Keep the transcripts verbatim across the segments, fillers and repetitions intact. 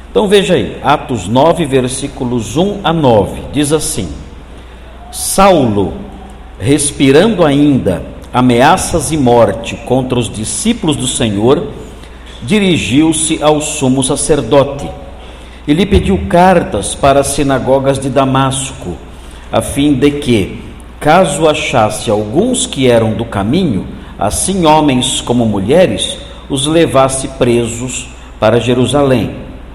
Então veja aí, Atos nove, versículos um a nove, diz assim: Saulo, respirando ainda ameaças e morte contra os discípulos do Senhor, dirigiu-se ao sumo sacerdote e lhe pediu cartas para as sinagogas de Damasco, a fim de que, caso achasse alguns que eram do caminho, assim homens como mulheres, os levasse presos para Jerusalém.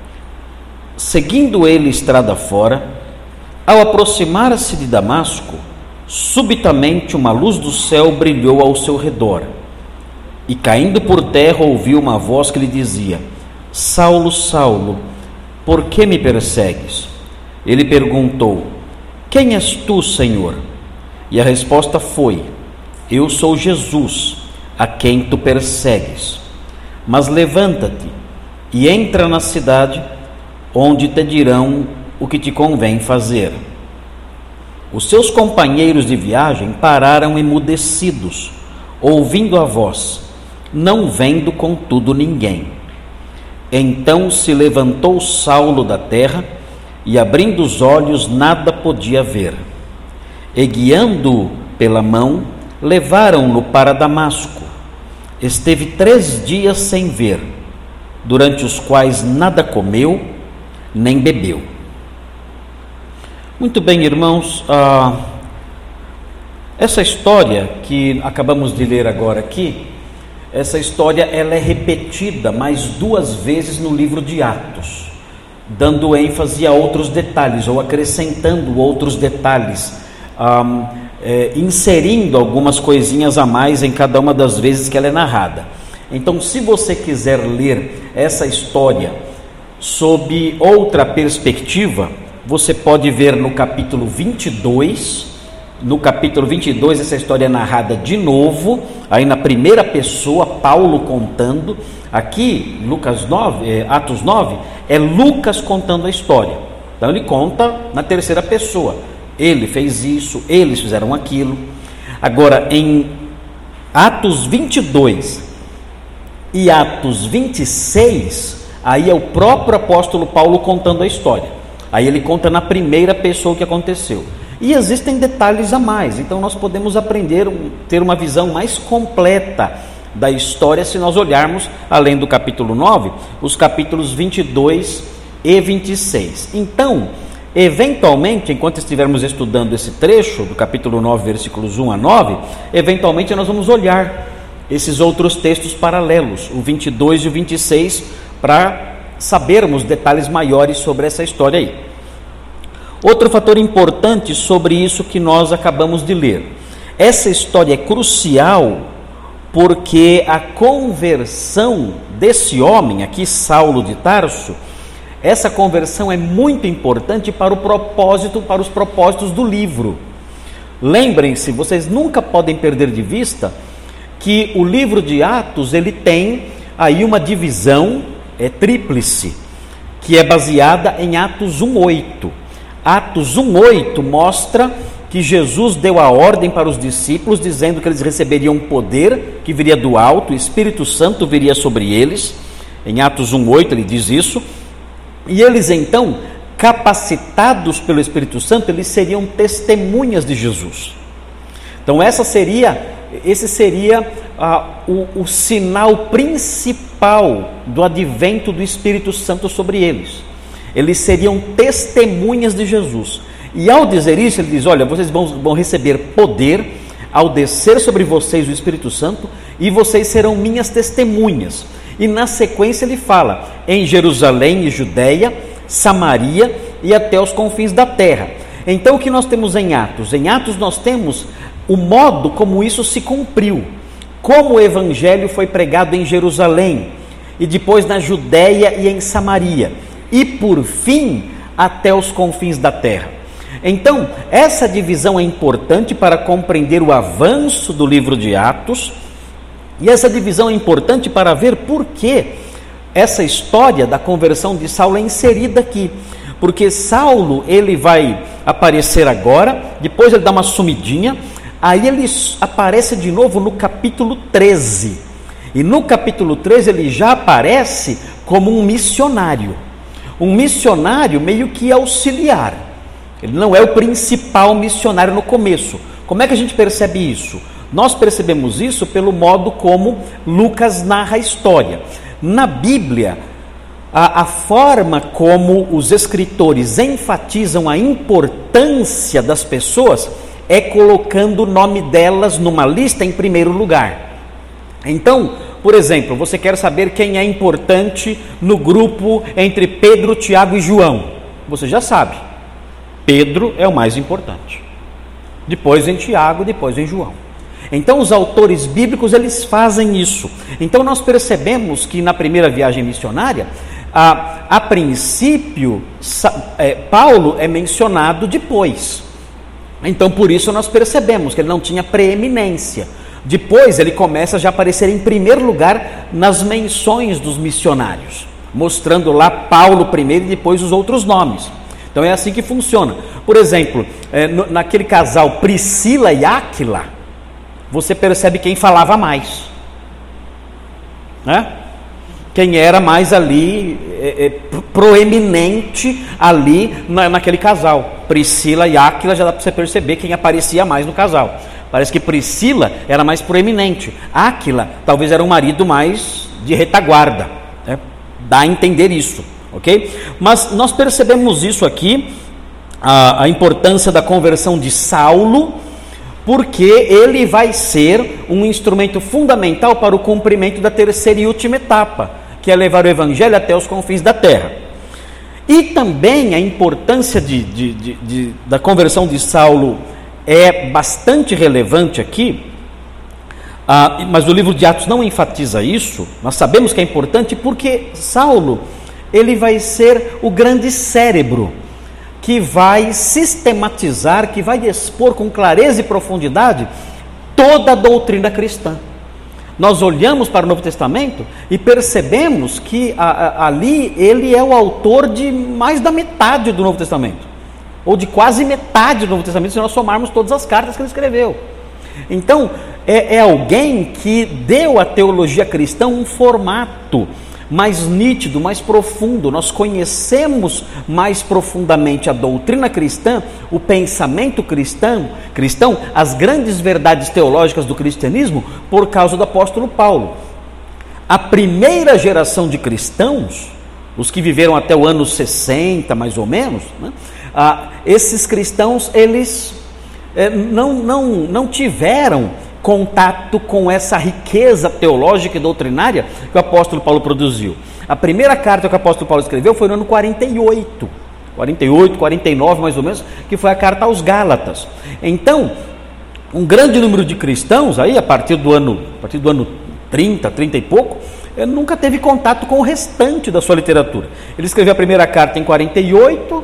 Seguindo ele estrada fora, ao aproximar-se de Damasco, subitamente uma luz do céu brilhou ao seu redor, e caindo por terra ouviu uma voz que lhe dizia: Saulo, Saulo, por que me persegues? Ele perguntou: Quem és tu, Senhor? E a resposta foi: Eu sou Jesus, a quem tu persegues. Mas levanta-te e entra na cidade, onde te dirão o que te convém fazer. Os seus companheiros de viagem pararam emudecidos, ouvindo a voz, não vendo contudo ninguém. Então se levantou Saulo da terra, e abrindo os olhos nada podia ver. E guiando-o pela mão, levaram-no para Damasco. Esteve três dias sem ver, durante os quais nada comeu, nem bebeu. Muito bem, irmãos, ah, essa história que acabamos de ler agora aqui, essa história ela é repetida mais duas vezes no livro de Atos, dando ênfase a outros detalhes, ou acrescentando outros detalhes, ah, é, inserindo algumas coisinhas a mais em cada uma das vezes que ela é narrada. Então, se você quiser ler essa história sob outra perspectiva, você pode ver no capítulo vinte e dois, no capítulo vinte e dois essa história é narrada de novo, aí na primeira pessoa, Paulo contando. Aqui, Lucas nove, é, Atos nove, é Lucas contando a história, então ele conta na terceira pessoa, ele fez isso, eles fizeram aquilo. Agora, em Atos vinte e dois e Atos vinte e seis, aí é o próprio apóstolo Paulo contando a história. Aí ele conta na primeira pessoa o que aconteceu. E existem detalhes a mais, então nós podemos aprender, ter uma visão mais completa da história se nós olharmos, além do capítulo nove, os capítulos vinte e dois e vinte e seis. Então, eventualmente, enquanto estivermos estudando esse trecho do capítulo nove, versículos um a nove, eventualmente nós vamos olhar esses outros textos paralelos, o vinte e dois e o vinte e seis, para sabermos detalhes maiores sobre essa história aí. Outro fator importante sobre isso que nós acabamos de ler: essa história é crucial porque a conversão desse homem aqui, Saulo de Tarso, essa conversão é muito importante para o propósito, para os propósitos do livro. Lembrem-se, vocês nunca podem perder de vista que o livro de Atos, ele tem aí uma divisão é tríplice, que é baseada em Atos um, oito. Atos um, oito mostra que Jesus deu a ordem para os discípulos, dizendo que eles receberiam poder que viria do alto, o Espírito Santo viria sobre eles. Em Atos um, oito ele diz isso, e eles então, capacitados pelo Espírito Santo, eles seriam testemunhas de Jesus. Então essa seria, esse seria ah, o, o sinal principal do advento do Espírito Santo sobre eles. Eles seriam testemunhas de Jesus. E ao dizer isso, ele diz: olha, vocês vão, vão receber poder ao descer sobre vocês o Espírito Santo, e vocês serão minhas testemunhas. E na sequência ele fala: em Jerusalém e Judeia, Samaria e até os confins da terra. Então o que nós temos em Atos? Em Atos nós temos o modo como isso se cumpriu, como o evangelho foi pregado em Jerusalém, e depois na Judeia e em Samaria, e por fim até os confins da terra. Então essa divisão é importante para compreender o avanço do livro de Atos, e essa divisão é importante para ver por que essa história da conversão de Saulo é inserida aqui. Porque Saulo, ele vai aparecer agora, depois ele dá uma sumidinha, aí ele aparece de novo no capítulo treze. E no capítulo treze ele já aparece como um missionário. um missionário meio que auxiliar. Ele não é o principal missionário no começo. Como é que a gente percebe isso? Nós percebemos isso pelo modo como Lucas narra a história. Na Bíblia, a, a forma como os escritores enfatizam a importância das pessoas é colocando o nome delas numa lista em primeiro lugar. Então, por exemplo, você quer saber quem é importante no grupo entre Pedro, Tiago e João. Você já sabe. Pedro é o mais importante. Depois vem Tiago, depois vem João. Então os autores bíblicos, eles fazem isso. Então nós percebemos que na primeira viagem missionária, a, a princípio, é, Paulo é mencionado depois. Então por isso nós percebemos que ele não tinha preeminência. Depois ele começa já a aparecer em primeiro lugar nas menções dos missionários, mostrando lá Paulo primeiro e depois os outros nomes. Então é assim que funciona. Por exemplo, é, no, naquele casal Priscila e Áquila, você percebe quem falava mais, né? Quem era mais ali, é, é, proeminente ali na, naquele casal. Priscila e Áquila, já dá para você perceber quem aparecia mais no casal. Parece que Priscila era mais proeminente. Áquila talvez era um marido mais de retaguarda, né? Dá a entender isso, ok? Mas nós percebemos isso aqui, a, a importância da conversão de Saulo, porque ele vai ser um instrumento fundamental para o cumprimento da terceira e última etapa, que é levar o evangelho até os confins da terra. E também a importância de, de, de, de, da conversão de Saulo é bastante relevante aqui, ah, mas o livro de Atos não enfatiza isso. Nós sabemos que é importante porque Saulo, ele vai ser o grande cérebro que vai sistematizar, que vai expor com clareza e profundidade toda a doutrina cristã. Nós olhamos para o Novo Testamento e percebemos que a, a, ali ele é o autor de mais da metade do Novo Testamento, ou de quase metade do Novo Testamento, se nós somarmos todas as cartas que ele escreveu. Então, é, é alguém que deu à teologia cristã um formato mais nítido, mais profundo. Nós conhecemos mais profundamente a doutrina cristã, o pensamento cristão, cristão, as grandes verdades teológicas do cristianismo, por causa do apóstolo Paulo. A primeira geração de cristãos, os que viveram até o ano sessenta, mais ou menos, né? Ah, esses cristãos, eles eh, não, não, não tiveram contato com essa riqueza teológica e doutrinária que o apóstolo Paulo produziu. A primeira carta que o apóstolo Paulo escreveu foi no ano quarenta e oito, quarenta e oito, quarenta e nove mais ou menos, que foi a carta aos Gálatas. Então, um grande número de cristãos, aí a partir do ano, a partir do ano trinta, trinta e pouco, nunca teve contato com o restante da sua literatura. Ele escreveu a primeira carta em quarenta e oito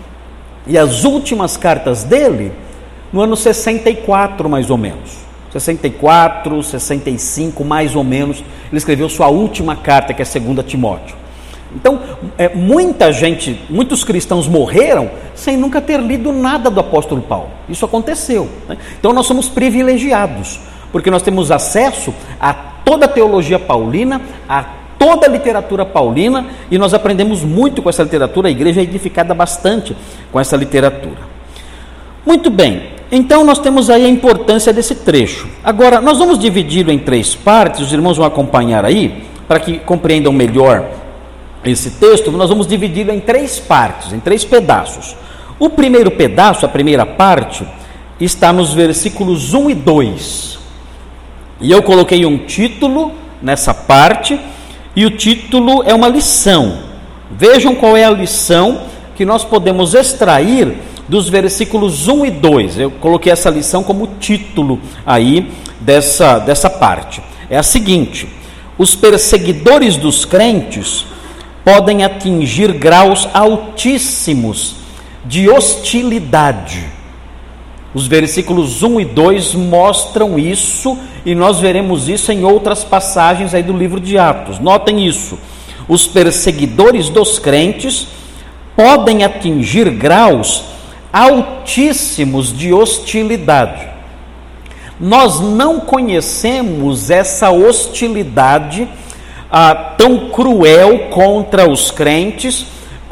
e as últimas cartas dele no ano sessenta e quatro mais ou menos. sessenta e quatro, sessenta e cinco, mais ou menos, ele escreveu sua última carta, que é a segunda Timóteo. Então, é, muita gente, muitos cristãos morreram sem nunca ter lido nada do apóstolo Paulo. Isso aconteceu, né? Então, nós somos privilegiados, porque nós temos acesso a toda a teologia paulina, a toda a literatura paulina, e nós aprendemos muito com essa literatura. A igreja é edificada bastante com essa literatura. Muito bem. Então nós temos aí a importância desse trecho. Agora, nós vamos dividi-lo em três partes, os irmãos vão acompanhar aí, para que compreendam melhor esse texto. Nós vamos dividi-lo em três partes, em três pedaços. O primeiro pedaço, a primeira parte, está nos versículos um e dois. E eu coloquei um título nessa parte, e o título é uma lição. Vejam qual é a lição que nós podemos extrair dos versículos um e dois. Eu coloquei essa lição como título aí dessa, dessa parte. É a seguinte: os perseguidores dos crentes podem atingir graus altíssimos de hostilidade. Os versículos um e dois mostram isso, e nós veremos isso em outras passagens aí do livro de Atos. Notem isso: os perseguidores dos crentes podem atingir graus altíssimos de hostilidade. Nós não conhecemos essa hostilidade ah, tão cruel contra os crentes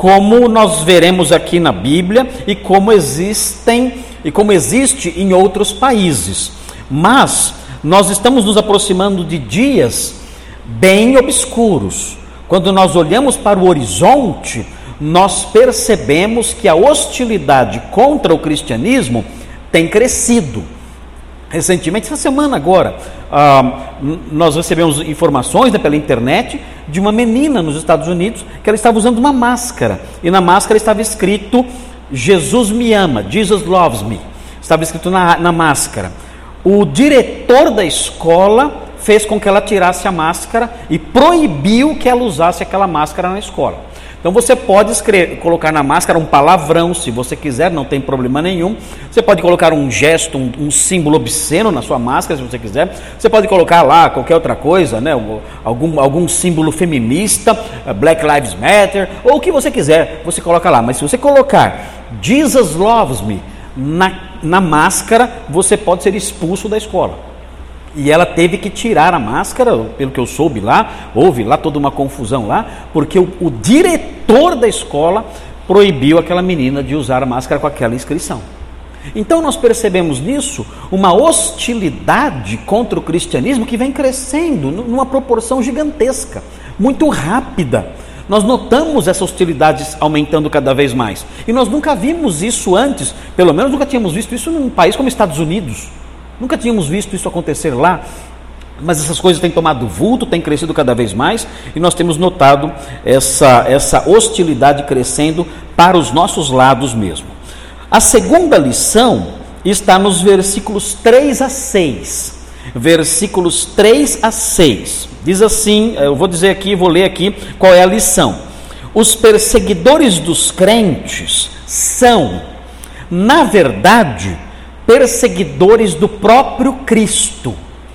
como nós veremos aqui na Bíblia e como existem e como existe em outros países. Mas nós estamos nos aproximando de dias bem obscuros. Quando nós olhamos para o horizonte, nós percebemos que a hostilidade contra o cristianismo tem crescido. Recentemente, essa semana agora, ah, nós recebemos informações, né, pela internet de uma menina nos Estados Unidos que ela estava usando uma máscara, e na máscara estava escrito Jesus me ama, Jesus loves me, estava escrito na, na máscara. O diretor da escola fez com que ela tirasse a máscara e proibiu que ela usasse aquela máscara na escola. Então você pode escrever, colocar na máscara um palavrão, se você quiser, não tem problema nenhum. Você pode colocar um gesto, um, um símbolo obsceno na sua máscara, se você quiser. Você pode colocar lá qualquer outra coisa, né? algum, algum símbolo feminista, Black Lives Matter, ou o que você quiser, você coloca lá. Mas se você colocar Jesus loves me na, na máscara, você pode ser expulso da escola. E ela teve que tirar a máscara, pelo que eu soube lá, houve lá toda uma confusão lá, porque o, o diretor da escola proibiu aquela menina de usar a máscara com aquela inscrição. Então nós percebemos nisso uma hostilidade contra o cristianismo que vem crescendo numa proporção gigantesca, muito rápida. Nós notamos essa hostilidade aumentando cada vez mais. E nós nunca vimos isso antes, pelo menos nunca tínhamos visto isso num país como Estados Unidos. Nunca tínhamos visto isso acontecer lá, mas essas coisas têm tomado vulto, têm crescido cada vez mais, e nós temos notado essa, essa hostilidade crescendo para os nossos lados mesmo. A segunda lição está nos versículos três a seis. Versículos três a seis. Diz assim, eu vou dizer aqui, vou ler aqui qual é a lição. Os perseguidores dos crentes são, na verdade, perseguidores do próprio Cristo.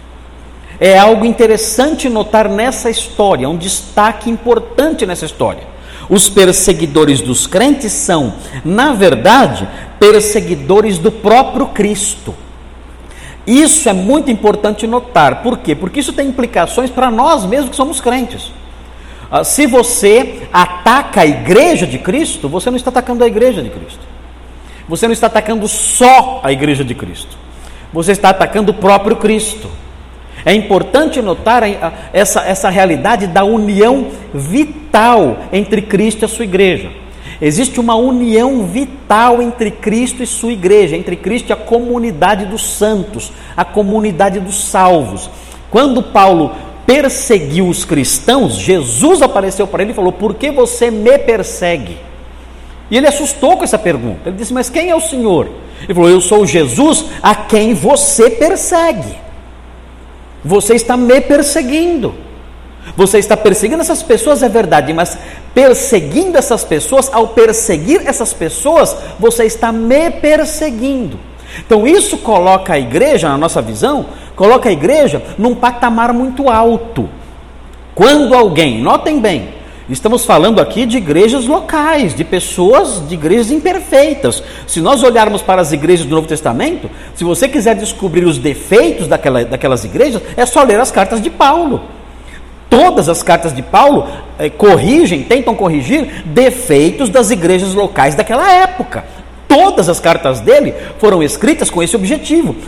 É algo interessante notar nessa história, um destaque importante nessa história. Os perseguidores dos crentes são, na verdade, perseguidores do próprio Cristo. Isso é muito importante notar. Por quê? Porque isso tem implicações para nós mesmos que somos crentes. Se você ataca a igreja de Cristo, você não está atacando a igreja de Cristo. Você não está atacando só a igreja de Cristo. Você está atacando o próprio Cristo. É importante notar essa, essa realidade da união vital entre Cristo e a sua igreja. Existe uma união vital entre Cristo e sua igreja, entre Cristo e a comunidade dos santos, a comunidade dos salvos. Quando Paulo perseguiu os cristãos, Jesus apareceu para ele e falou: por que você me persegue? E ele assustou com essa pergunta. Ele disse: mas quem é o Senhor? Ele falou: eu sou Jesus a quem você persegue. Você está me perseguindo. Você está perseguindo essas pessoas, é verdade, mas perseguindo essas pessoas, ao perseguir essas pessoas, você está me perseguindo. Então isso coloca a igreja, na nossa visão, coloca a igreja num patamar muito alto. Quando alguém, notem bem, estamos falando aqui de igrejas locais, de pessoas, de igrejas imperfeitas. Se nós olharmos para as igrejas do Novo Testamento, se você quiser descobrir os defeitos daquela, daquelas igrejas, é só ler as cartas de Paulo. Todas as cartas de Paulo eh, corrigem, tentam corrigir defeitos das igrejas locais daquela época. Todas as cartas dele foram escritas com esse objetivo,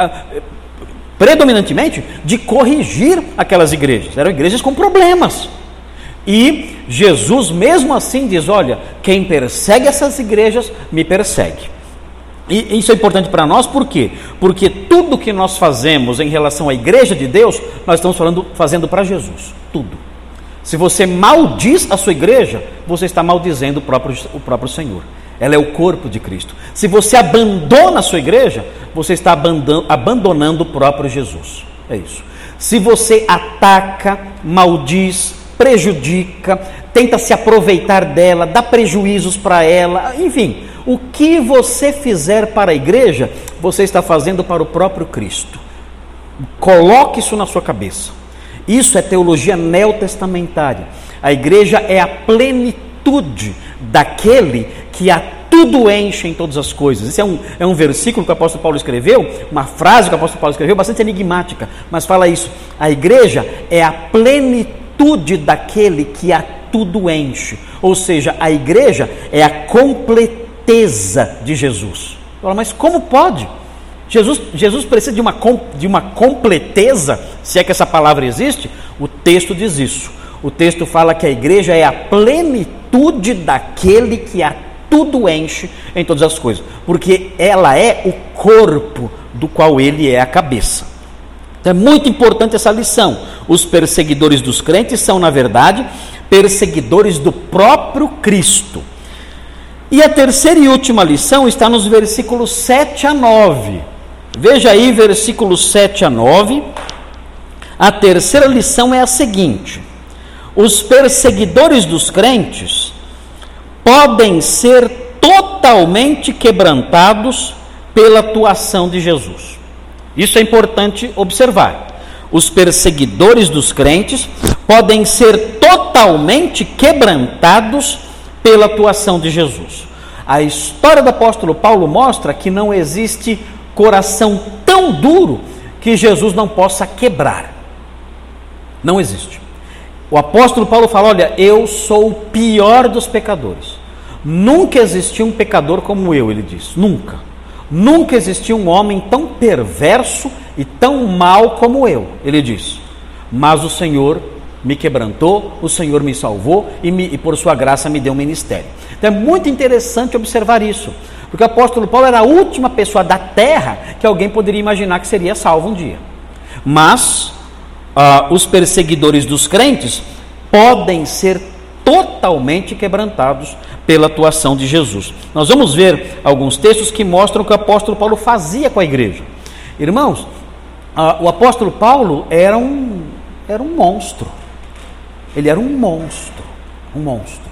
predominantemente de corrigir aquelas igrejas. Eram igrejas com problemas. E Jesus mesmo assim diz: olha, quem persegue essas igrejas, me persegue. E isso é importante para nós, por quê? Porque tudo que nós fazemos em relação à igreja de Deus, nós estamos falando, fazendo para Jesus, tudo. Se você maldiz a sua igreja, você está maldizendo o próprio, o próprio Senhor. Ela é o corpo de Cristo. Se você abandona a sua igreja, você está abandonando o próprio Jesus. É isso. Se você ataca, maldiz, prejudica, tenta se aproveitar dela, dá prejuízos para ela, enfim, o que você fizer para a igreja, você está fazendo para o próprio Cristo. Coloque isso na sua cabeça. Isso é teologia neotestamentária. A igreja é a plenitude daquele que a tudo enche em todas as coisas. Esse é um, é um versículo que o apóstolo Paulo escreveu, uma frase que o apóstolo Paulo escreveu, bastante enigmática, mas fala isso: a igreja é a plenitude daquele que a tudo enche. Ou seja, a igreja é a completeza de Jesus. Mas como pode? Jesus, Jesus precisa de uma, de uma completeza, se é que essa palavra existe? O texto diz isso. O texto fala que a igreja é a plenitude daquele que a tudo enche em todas as coisas, porque ela é o corpo do qual ele é a cabeça. Então é muito importante essa lição. Os perseguidores dos crentes são, na verdade, perseguidores do próprio Cristo. E a terceira e última lição está nos versículos sete a nove. Veja aí, versículos sete a nove. A terceira lição é a seguinte: os perseguidores dos crentes podem ser totalmente quebrantados pela atuação de Jesus. Isso é importante observar. Os perseguidores dos crentes podem ser totalmente quebrantados pela atuação de Jesus. A história do apóstolo Paulo mostra que não existe coração tão duro que Jesus não possa quebrar. Não existe. O apóstolo Paulo fala: olha, eu sou o pior dos pecadores. Nunca existiu um pecador como eu, ele diz. Nunca. Nunca existiu um homem tão perverso e tão mau como eu, ele diz. Mas o Senhor me quebrantou, o Senhor me salvou e, me, e por sua graça me deu um ministério. Então é muito interessante observar isso, porque o apóstolo Paulo era a última pessoa da terra que alguém poderia imaginar que seria salvo um dia. Mas ah, os perseguidores dos crentes podem ser totalmente quebrantados pela atuação de Jesus. Nós vamos ver alguns textos que mostram o que o apóstolo Paulo fazia com a igreja. Irmãos, ah, o apóstolo Paulo era um, era um monstro. Ele era um monstro, um monstro.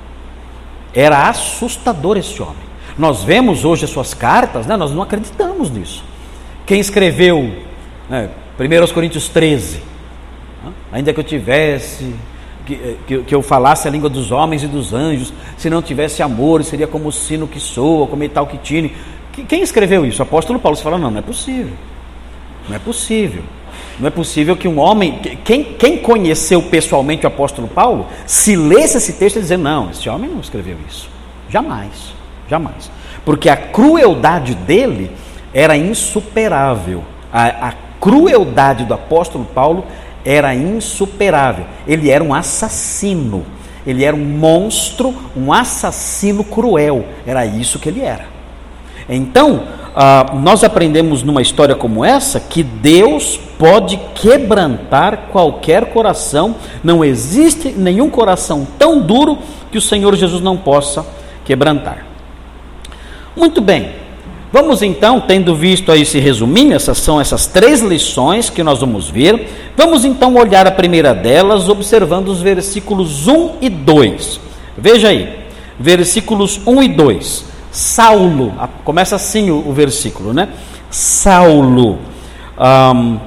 Era assustador esse homem. Nós vemos hoje as suas cartas, né? Nós não acreditamos nisso. Quem escreveu, né, primeiro Coríntios treze, né? Ainda que eu tivesse, que, que, que eu falasse a língua dos homens e dos anjos, se não tivesse amor, seria como o sino que soa, como tal que tine. Quem escreveu isso? O apóstolo Paulo. Você fala: não, não é possível. Não é possível. Não é possível que um homem, quem, quem conheceu pessoalmente o apóstolo Paulo, se lesse esse texto e dizer: não, esse homem não escreveu isso. Jamais, jamais. Porque a crueldade dele era insuperável. A, a crueldade do apóstolo Paulo era insuperável. Ele era um assassino. Ele era um monstro, um assassino cruel. Era isso que ele era. Então, uh, nós aprendemos numa história como essa que Deus pode quebrantar qualquer coração. Não existe nenhum coração tão duro que o Senhor Jesus não possa quebrantar. Muito bem, vamos então, tendo visto aí esse resuminho, essas são essas três lições que nós vamos ver. Vamos então olhar a primeira delas, observando os versículos um e dois. Veja aí, versículos um e dois. Saulo, começa assim o, o versículo, né? Saulo, um,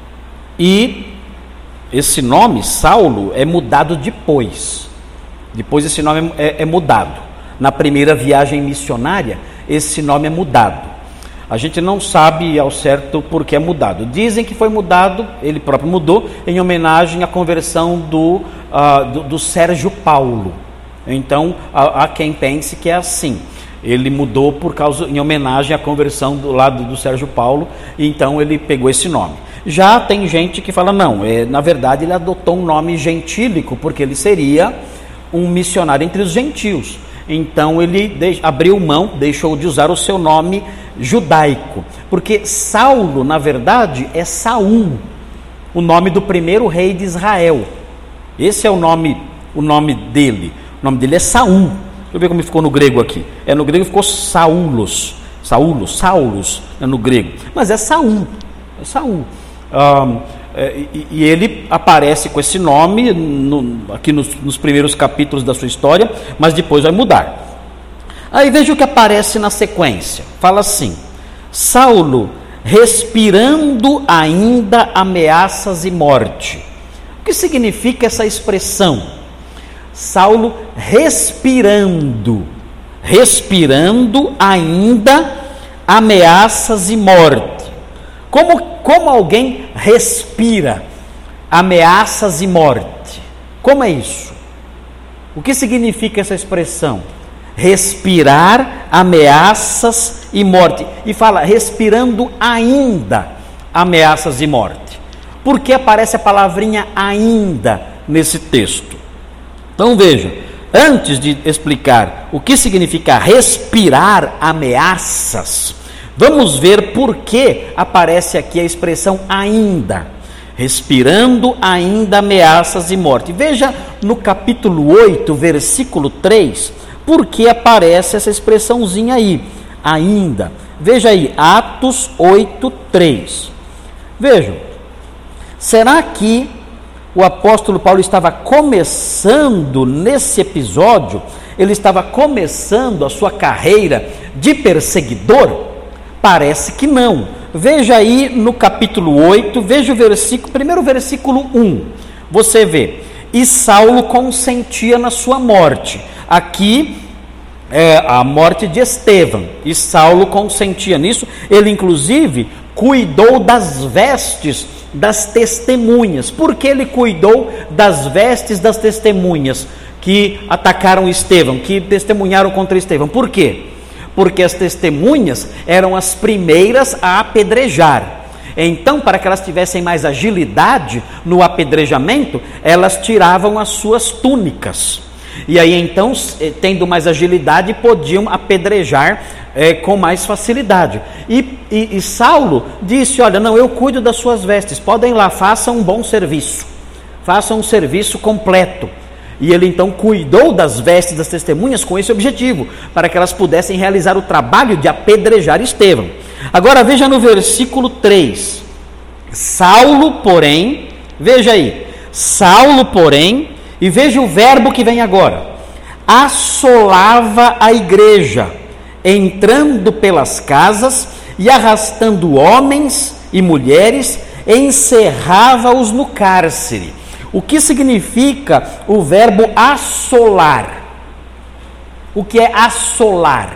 e esse nome, Saulo, é mudado depois. Depois esse nome é, é mudado. Na primeira viagem missionária, esse nome é mudado. A gente não sabe ao certo por que é mudado. Dizem que foi mudado, ele próprio mudou, em homenagem à conversão do, uh, do, do Sérgio Paulo. Então, há quem pense que é assim. Ele mudou por causa, em homenagem à conversão do lado do Sérgio Paulo, e então ele pegou esse nome. Já tem gente que fala: não, é, na verdade ele adotou um nome gentílico, porque ele seria um missionário entre os gentios. Então ele de, abriu mão, deixou de usar o seu nome judaico, porque Saulo, na verdade, é Saul, o nome do primeiro rei de Israel. Esse é o nome, o nome dele. O nome dele é Saul. Deixa eu ver como ficou no grego aqui. É, no grego ficou Saulos. Saulos, Saulos, é no grego. Mas é Saul. É Saul. Um, é, e, e ele aparece com esse nome no, aqui nos, nos primeiros capítulos da sua história, mas depois vai mudar. Aí veja o que aparece na sequência. Fala assim: Saulo, respirando ainda ameaças e morte. O que significa essa expressão? Saulo respirando, respirando ainda ameaças e morte. Como, como alguém respira ameaças e morte? Como é isso? O que significa essa expressão? Respirar ameaças e morte. E fala, respirando ainda ameaças e morte. Por que aparece a palavrinha ainda nesse texto? Então veja, antes de explicar o que significa respirar ameaças, vamos ver por que aparece aqui a expressão ainda. Respirando ainda ameaças e morte. Veja no capítulo oito, versículo três, por que aparece essa expressãozinha aí, ainda. Veja aí, Atos oito, três. Vejam, será que o apóstolo Paulo estava começando nesse episódio, ele estava começando a sua carreira de perseguidor? Parece que não. Veja aí no capítulo oito, veja o versículo, primeiro versículo um, você vê, e Saulo consentia na sua morte. Aqui é a morte de Estevão, e Saulo consentia nisso, ele inclusive cuidou das vestes das testemunhas. Por que ele cuidou das vestes das testemunhas que atacaram Estevão, que testemunharam contra Estevão? Por quê? Porque as testemunhas eram as primeiras a apedrejar. Então, para que elas tivessem mais agilidade no apedrejamento, elas tiravam as suas túnicas. E aí, então, tendo mais agilidade, podiam apedrejar é, com mais facilidade. E, e, e Saulo disse, olha, não, eu cuido das suas vestes, podem ir lá, façam um bom serviço, façam um serviço completo. E ele então cuidou das vestes das testemunhas com esse objetivo, para que elas pudessem realizar o trabalho de apedrejar Estevão. Agora veja no versículo três, Saulo, porém, veja aí, Saulo, porém, e veja o verbo que vem agora, assolava a igreja, entrando pelas casas e arrastando homens e mulheres, encerrava-os no cárcere. O que significa o verbo assolar? O que é assolar?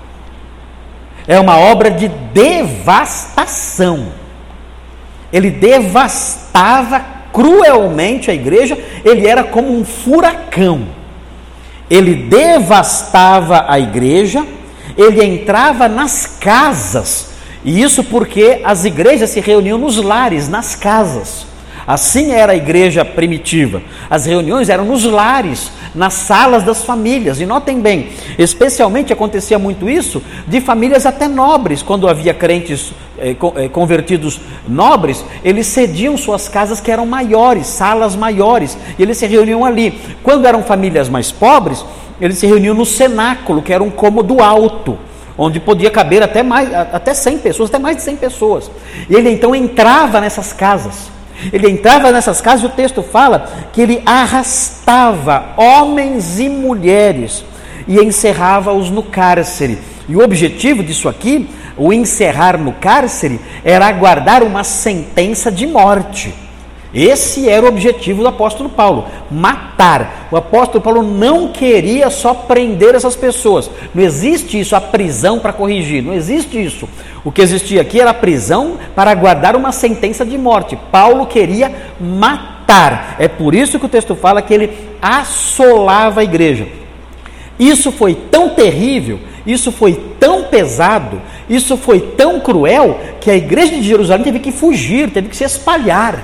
É uma obra de devastação. Ele devastava cruelmente a igreja, ele era como um furacão. Ele devastava a igreja, ele entrava nas casas, e isso porque as igrejas se reuniam nos lares, nas casas. Assim era a igreja primitiva. As reuniões eram nos lares, nas salas das famílias. E notem bem, especialmente acontecia muito isso de famílias até nobres. Quando havia crentes eh, convertidos nobres, eles cediam suas casas que eram maiores, salas maiores, e eles se reuniam ali. Quando eram famílias mais pobres, eles se reuniam no cenáculo, que era um cômodo alto, onde podia caber até, mais, até cem pessoas, até mais de cem pessoas. E ele então entrava nessas casas. Ele entrava nessas casas e o texto fala que ele arrastava homens e mulheres e encerrava-os no cárcere. E o objetivo disso aqui, o encerrar no cárcere, era aguardar uma sentença de morte. Esse era o objetivo do apóstolo Paulo, matar. O apóstolo Paulo não queria só prender essas pessoas. Não existe isso, a prisão para corrigir, não existe isso. O que existia aqui era a prisão para aguardar uma sentença de morte. Paulo queria matar. É por isso que o texto fala que ele assolava a igreja. Isso foi tão terrível, isso foi tão pesado, isso foi tão cruel, que a igreja de Jerusalém teve que fugir, teve que se espalhar.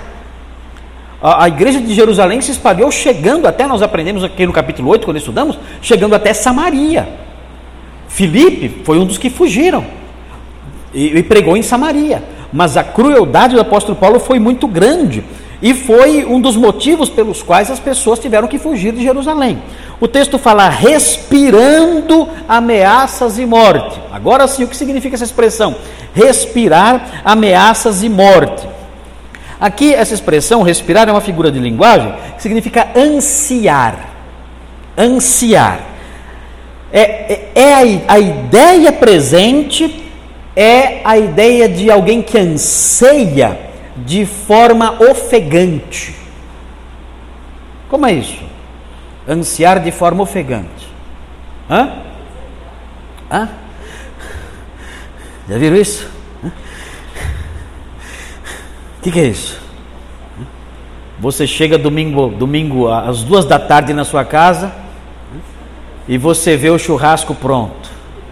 A igreja de Jerusalém se espalhou, chegando até, nós aprendemos aqui no capítulo oito, quando estudamos, chegando até Samaria. Filipe foi um dos que fugiram e, e pregou em Samaria. Mas a crueldade do apóstolo Paulo foi muito grande e foi um dos motivos pelos quais as pessoas tiveram que fugir de Jerusalém. O texto fala respirando ameaças e morte. Agora sim, o que significa essa expressão? Respirar ameaças e morte. Aqui essa expressão, respirar, é uma figura de linguagem que significa ansiar. Ansiar. É, é, é a, a ideia presente, é a ideia de alguém que anseia de forma ofegante. Como é isso? Ansiar de forma ofegante. Hã? Hã? Já viram isso? O que, que é isso? Você chega domingo, domingo às duas da tarde na sua casa, e você vê o churrasco pronto.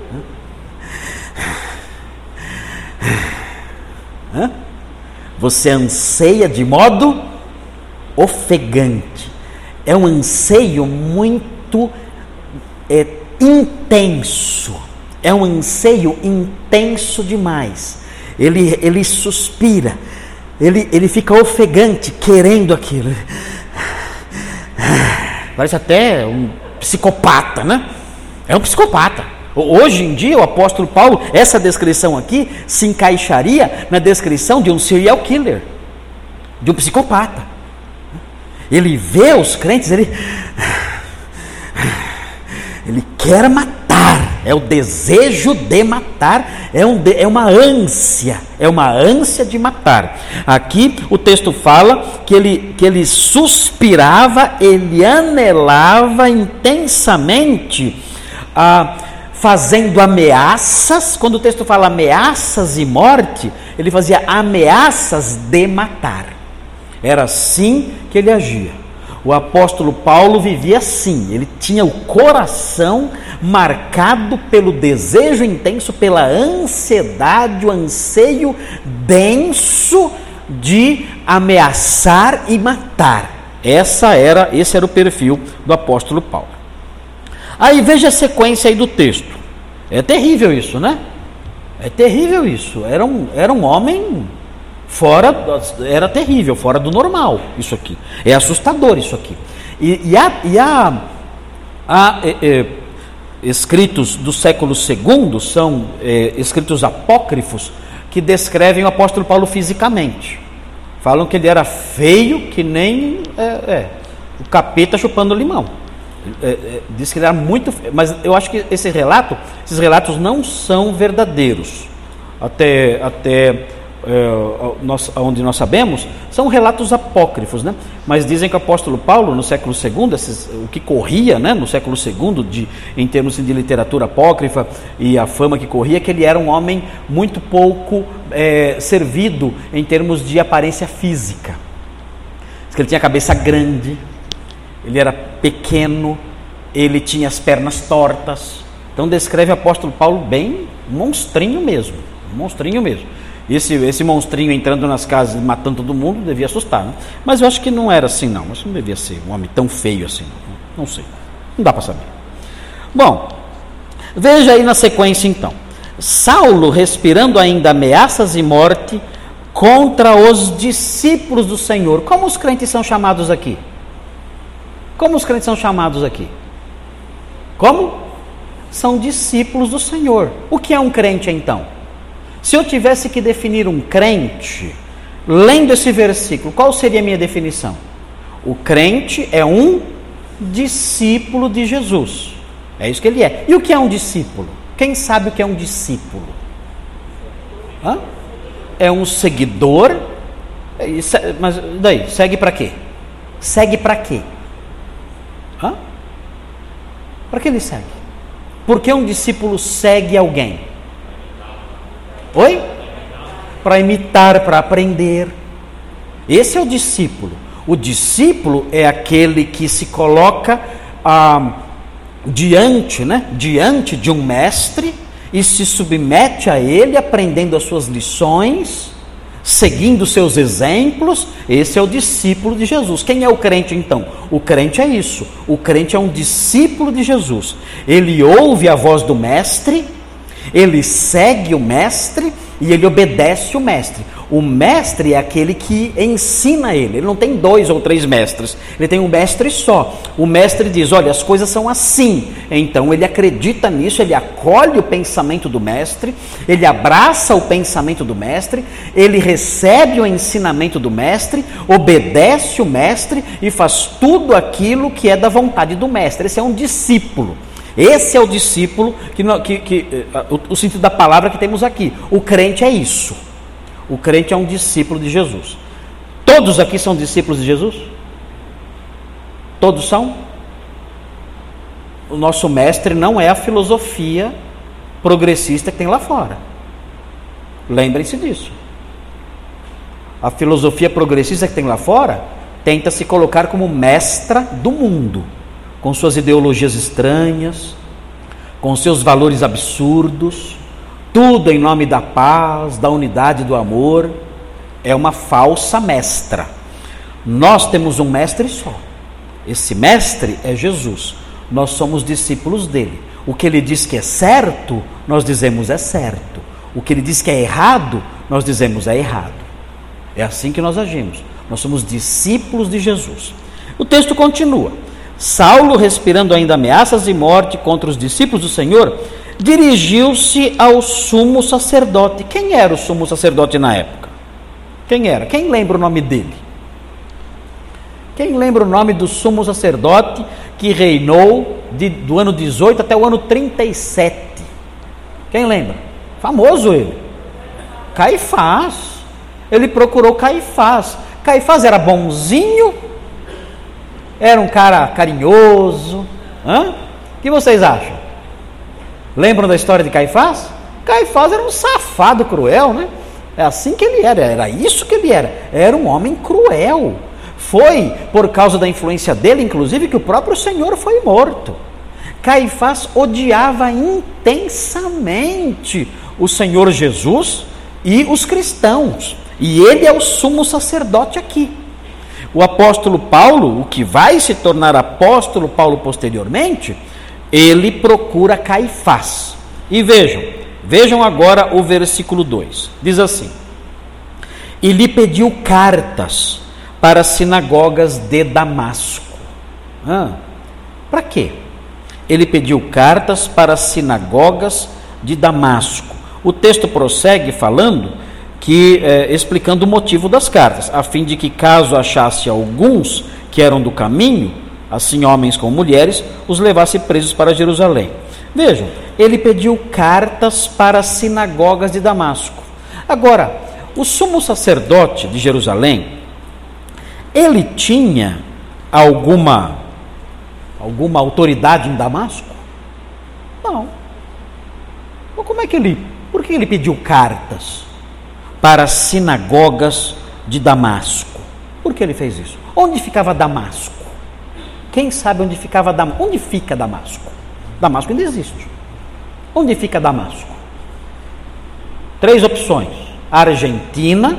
Hã? Você anseia de modo ofegante. É um anseio muito é, intenso. É um anseio intenso demais. Ele, ele suspira. Ele, ele fica ofegante, querendo aquilo. Parece até um psicopata, né? É um psicopata. Hoje em dia, o apóstolo Paulo, essa descrição aqui se encaixaria na descrição de um serial killer, de um psicopata. Ele vê os crentes, ele, ele quer matar, é o desejo de matar, é, um, é uma ânsia, é uma ânsia de matar. Aqui o texto fala que ele, que ele suspirava, ele anelava intensamente a... fazendo ameaças. Quando o texto fala ameaças e morte, ele fazia ameaças de matar. Era assim que ele agia. O apóstolo Paulo vivia assim. Ele tinha o coração marcado pelo desejo intenso, pela ansiedade, o anseio denso de ameaçar e matar. Essa era, esse era o perfil do apóstolo Paulo. Aí veja a sequência aí do texto. É terrível isso, né? É terrível isso. Era um, era um homem fora, era terrível, fora do normal isso aqui. É assustador isso aqui. E, e há, e há, há é, é, escritos do século segundo, são é, escritos apócrifos, que descrevem o apóstolo Paulo fisicamente. Falam que ele era feio que nem é, é, o capeta chupando limão. É, é, diz que ele era muito feio, mas eu acho que esse relato, esses relatos não são verdadeiros. Até, até é, nós, onde nós sabemos, são relatos apócrifos, né? Mas dizem que o apóstolo Paulo, no século segundo, esses, o que corria, né, no século segundo, de, em termos de literatura apócrifa e a fama que corria, que ele era um homem muito pouco é, servido em termos de aparência física. Diz que ele tinha a cabeça grande, ele era pequeno, ele tinha as pernas tortas. Então descreve o apóstolo Paulo bem monstrinho mesmo, monstrinho mesmo. Esse, esse monstrinho entrando nas casas e matando todo mundo devia assustar, né? Mas eu acho que não era assim não, mas não devia ser um homem tão feio assim, não, não sei, não dá para saber. Bom, veja aí na sequência então. Saulo, respirando ainda ameaças e morte contra os discípulos do Senhor. Como os crentes são chamados aqui? Como os crentes são chamados aqui? Como? São discípulos do Senhor. O que é um crente então? Se eu tivesse que definir um crente, lendo esse versículo, qual seria a minha definição? O crente é um discípulo de Jesus. É isso que ele é. E o que é um discípulo? Quem sabe o que é um discípulo? Hã? É um seguidor. Mas daí, segue para quê? Segue para quê? Hã? Para que ele segue? Por que um discípulo segue alguém? Oi? Para imitar, para aprender. Esse é o discípulo. O discípulo é aquele que se coloca ah, diante, né? diante de um mestre e se submete a ele, aprendendo as suas lições, seguindo seus exemplos. Esse é o discípulo de Jesus. Quem é o crente então? O crente é isso. O crente é um discípulo de Jesus. Ele ouve a voz do mestre, ele segue o mestre e ele obedece o mestre. O mestre é aquele que ensina ele. Ele não tem dois ou três mestres, ele tem um mestre só. O mestre diz, olha, as coisas são assim. Então ele acredita nisso, ele acolhe o pensamento do mestre, ele abraça o pensamento do mestre, ele recebe o ensinamento do mestre, obedece o mestre e faz tudo aquilo que é da vontade do mestre. Esse é um discípulo. Esse é o discípulo, que, que, que, o, o sentido da palavra que temos aqui. O crente é isso. O crente é um discípulo de Jesus. Todos aqui são discípulos de Jesus? Todos são? O nosso mestre não é a filosofia progressista que tem lá fora. Lembrem-se disso. A filosofia progressista que tem lá fora tenta se colocar como mestra do mundo, com suas ideologias estranhas, com seus valores absurdos, tudo em nome da paz, da unidade e do amor, é uma falsa mestra. Nós temos um mestre só. Esse mestre é Jesus. Nós somos discípulos dele. O que ele diz que é certo, nós dizemos é certo. O que ele diz que é errado, nós dizemos é errado. É assim que nós agimos. Nós somos discípulos de Jesus. O texto continua. Saulo, respirando ainda ameaças de morte contra os discípulos do Senhor, dirigiu-se ao sumo sacerdote. Quem era o sumo sacerdote na época? Quem era? Quem lembra o nome dele? Quem lembra o nome do sumo sacerdote que reinou de, do ano dezoito até o ano trinta e sete? Quem lembra? Famoso ele. Caifás. Ele procurou Caifás. Caifás era bonzinho? Era um cara carinhoso? Hã? O que vocês acham? Lembram da história de Caifás? Caifás era um safado cruel, né? É assim que ele era, era isso que ele era. Era um homem cruel. Foi por causa da influência dele, inclusive, que o próprio Senhor foi morto. Caifás odiava intensamente o Senhor Jesus e os cristãos. E ele é o sumo sacerdote aqui. O apóstolo Paulo, o que vai se tornar apóstolo Paulo posteriormente, ele procura Caifás. E vejam, vejam agora o versículo dois. Diz assim: e lhe pediu cartas para as sinagogas de Damasco. Ah, para quê? Ele pediu cartas para as sinagogas de Damasco. O texto prossegue falando que, eh, explicando o motivo das cartas, a fim de que, caso achasse alguns que eram do caminho, assim homens como mulheres, os levasse presos para Jerusalém. Vejam, ele pediu cartas para as sinagogas de Damasco. Agora, o sumo sacerdote de Jerusalém, ele tinha alguma, alguma autoridade em Damasco? Não. Mas como é que ele, por que ele pediu cartas para as sinagogas de Damasco? Por que ele fez isso? Onde ficava Damasco? Quem sabe onde ficava Damasco? Onde fica Damasco? Damasco ainda existe. Onde fica Damasco? Três opções: Argentina.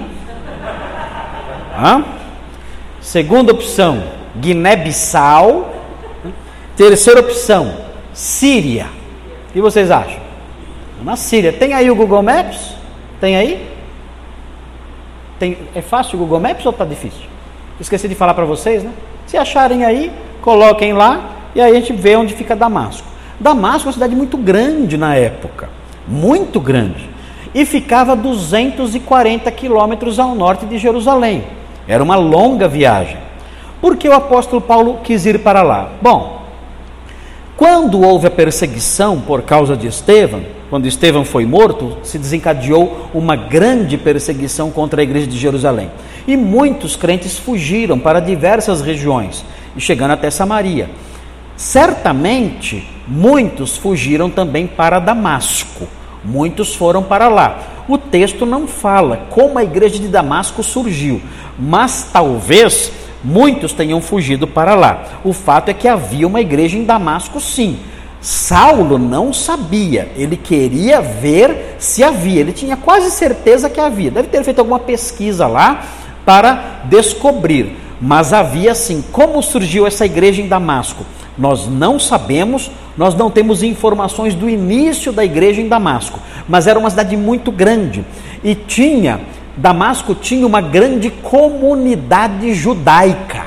Ah? Segunda opção, Guiné-Bissau. Terceira opção, Síria. O que vocês acham? Na Síria. Tem aí o Google Maps? Tem aí? Tem, é fácil o Google Maps ou está difícil? Esqueci de falar para vocês, né? Se acharem aí, coloquem lá e aí a gente vê onde fica Damasco. Damasco é uma cidade muito grande na época, muito grande, e ficava a duzentos e quarenta quilômetros ao norte de Jerusalém. Era uma longa viagem. Por que o apóstolo Paulo quis ir para lá? Bom, quando houve a perseguição por causa de Estevão, quando Estevão foi morto, se desencadeou uma grande perseguição contra a igreja de Jerusalém. E muitos crentes fugiram para diversas regiões, e chegando até Samaria. Certamente, muitos fugiram também para Damasco. Muitos foram para lá. O texto não fala como a igreja de Damasco surgiu, mas talvez muitos tenham fugido para lá. O fato é que havia uma igreja em Damasco, sim. Saulo não sabia, ele queria ver se havia, ele tinha quase certeza que havia, deve ter feito alguma pesquisa lá para descobrir, mas havia sim. Como surgiu essa igreja em Damasco? Nós não sabemos, nós não temos informações do início da igreja em Damasco, mas era uma cidade muito grande, e tinha, Damasco tinha uma grande comunidade judaica,